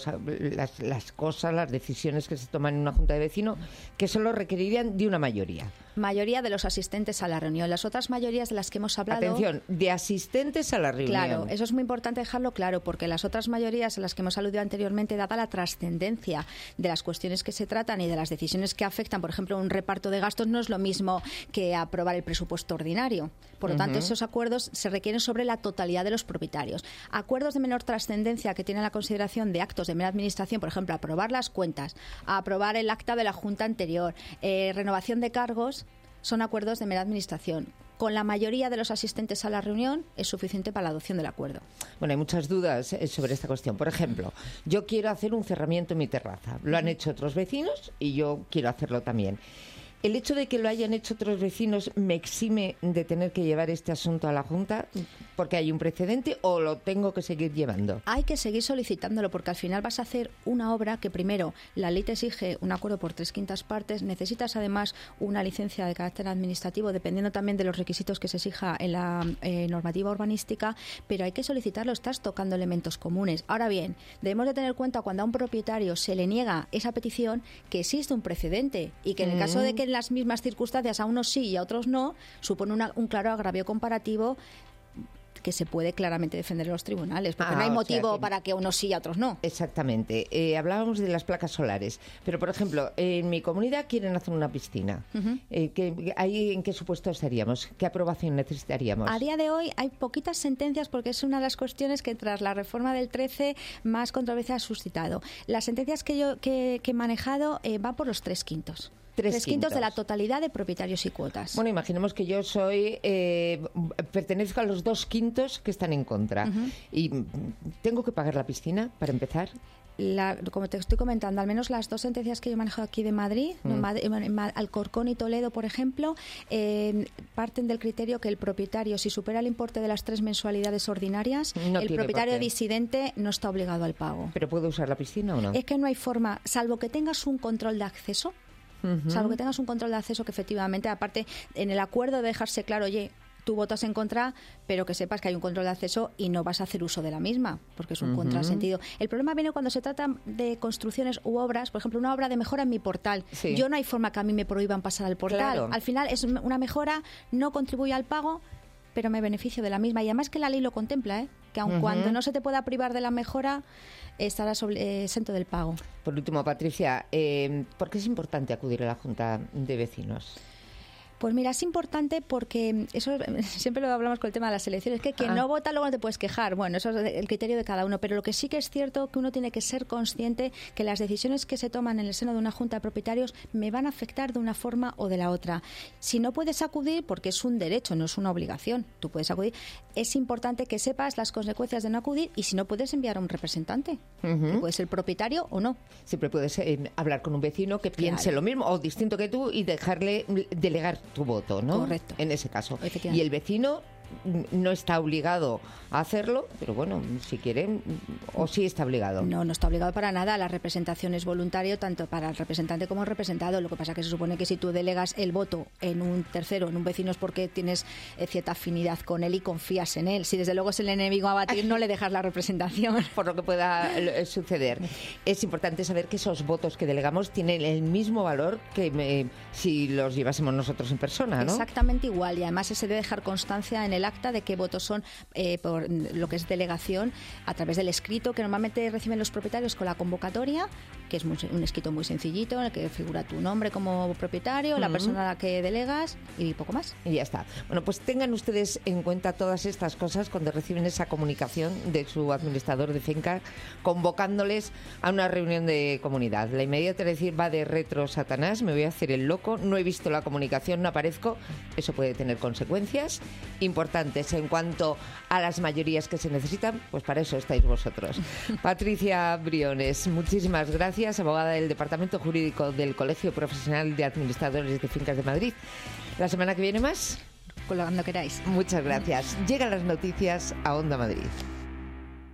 las cosas, las decisiones que se toman en una junta de vecinos, que solo requerirían de una mayoría. Mayoría de los asistentes a la reunión. Las otras mayorías de las que hemos hablado... Atención, de asistentes a la reunión. Claro, eso es muy importante dejarlo claro, porque las otras mayorías a las que hemos aludido anteriormente, dada la trascendencia de las cuestiones que se tratan y de las decisiones que afectan, por ejemplo, un reparto de gastos, no es lo mismo que aprobar el presupuesto ordinario. Por lo tanto, esos acuerdos se requieren sobre la totalidad de los propietarios. Acuerdos de menor trascendencia que tienen la consideración de actos de mera administración, por ejemplo, aprobar las cuentas, aprobar el acta de la Junta anterior, renovación de cargos, son acuerdos de mera administración. Con la mayoría de los asistentes a la reunión es suficiente para la adopción del acuerdo. Bueno, hay muchas dudas sobre esta cuestión. Por ejemplo, yo quiero hacer un cerramiento en mi terraza. Lo han hecho otros vecinos y yo quiero hacerlo también. ¿El hecho de que lo hayan hecho otros vecinos me exime de tener que llevar este asunto a la Junta porque hay un precedente o lo tengo que seguir llevando? Hay que seguir solicitándolo porque al final vas a hacer una obra que primero la ley te exige un acuerdo por 3/5 partes, necesitas además una licencia de carácter administrativo dependiendo también de los requisitos que se exija en la normativa urbanística, pero hay que solicitarlo, estás tocando elementos comunes. Ahora bien, debemos de tener en cuenta cuando a un propietario se le niega esa petición que existe un precedente y que en el caso de que en las mismas circunstancias a unos sí y a otros no, supone un claro agravio comparativo que se puede claramente defender en los tribunales, porque no hay motivo para que unos sí y a otros no. Exactamente. Hablábamos de las placas solares, pero por ejemplo, en mi comunidad quieren hacer una piscina. ¿En qué supuesto estaríamos? ¿Qué aprobación necesitaríamos? A día de hoy hay poquitas sentencias porque es una de las cuestiones que tras la reforma del 13 más controversia ha suscitado. Las sentencias que he manejado van por los 3/5. 3/5 de la totalidad de propietarios y cuotas. Bueno, imaginemos que yo pertenezco a los 2/5 que están en contra. ¿Y tengo que pagar la piscina para empezar? Como te estoy comentando, al menos las 2 sentencias que yo he manejado aquí de Madrid, Alcorcón y Toledo, por ejemplo, parten del criterio que el propietario, si supera el importe de las 3 mensualidades ordinarias, el propietario disidente no está obligado al pago. ¿Pero puedo usar la piscina o no? Es que no hay forma, salvo que tengas un control de acceso, Salvo que tengas un control de acceso que efectivamente, aparte, en el acuerdo de dejarse claro, oye, tú votas en contra, pero que sepas que hay un control de acceso y no vas a hacer uso de la misma, porque es un contrasentido. El problema viene cuando se trata de construcciones u obras, por ejemplo, una obra de mejora en mi portal. Sí. Yo no hay forma que a mí me prohíban pasar al portal. Claro. Al final es una mejora, no contribuye al pago, pero me beneficio de la misma. Y además que la ley lo contempla, que aun cuando no se te pueda privar de la mejora, estarás exento del pago. Por último, Patricia, ¿por qué es importante acudir a la Junta de Vecinos? Pues mira, es importante porque eso siempre lo hablamos con el tema de las elecciones, que quien no vota luego no te puedes quejar. Bueno, eso es el criterio de cada uno, pero lo que sí que es cierto que uno tiene que ser consciente que las decisiones que se toman en el seno de una junta de propietarios me van a afectar de una forma o de la otra. Si no puedes acudir, porque es un derecho, no es una obligación, tú puedes acudir, es importante que sepas las consecuencias de no acudir y si no puedes enviar a un representante, que puede ser propietario o no. Siempre puedes hablar con un vecino que piense lo mismo o distinto que tú y dejarle delegar tu voto, ¿no? Correcto. En ese caso. Y el vecino no está obligado a hacerlo, pero bueno, si quiere, o sí está obligado. No está obligado para nada. La representación es voluntario tanto para el representante como el representado. Lo que pasa es que se supone que si tú delegas el voto en un tercero, en un vecino, es porque tienes cierta afinidad con él y confías en él. Si desde luego es el enemigo a batir, no le dejas la representación. Por lo que pueda suceder. Es importante saber que esos votos que delegamos tienen el mismo valor que si los llevásemos nosotros en persona, ¿no? Exactamente igual. Y además se debe dejar constancia en el acta de qué votos son por lo que es delegación a través del escrito que normalmente reciben los propietarios con la convocatoria, que es un escrito muy sencillito en el que figura tu nombre como propietario, la persona a la que delegas y poco más. Y ya está. Bueno, pues tengan ustedes en cuenta todas estas cosas cuando reciben esa comunicación de su administrador de finca convocándoles a una reunión de comunidad. La inmediata es decir, va de retro Satanás, me voy a hacer el loco, no he visto la comunicación, no aparezco. Eso puede tener consecuencias importantes. En cuanto a las mayorías que se necesitan, pues para eso estáis vosotros. Patricia Briones, muchísimas gracias, abogada del Departamento Jurídico del Colegio Profesional de Administradores de Fincas de Madrid. La semana que viene más, cuando queráis. Muchas gracias. Llegan las noticias a Onda Madrid.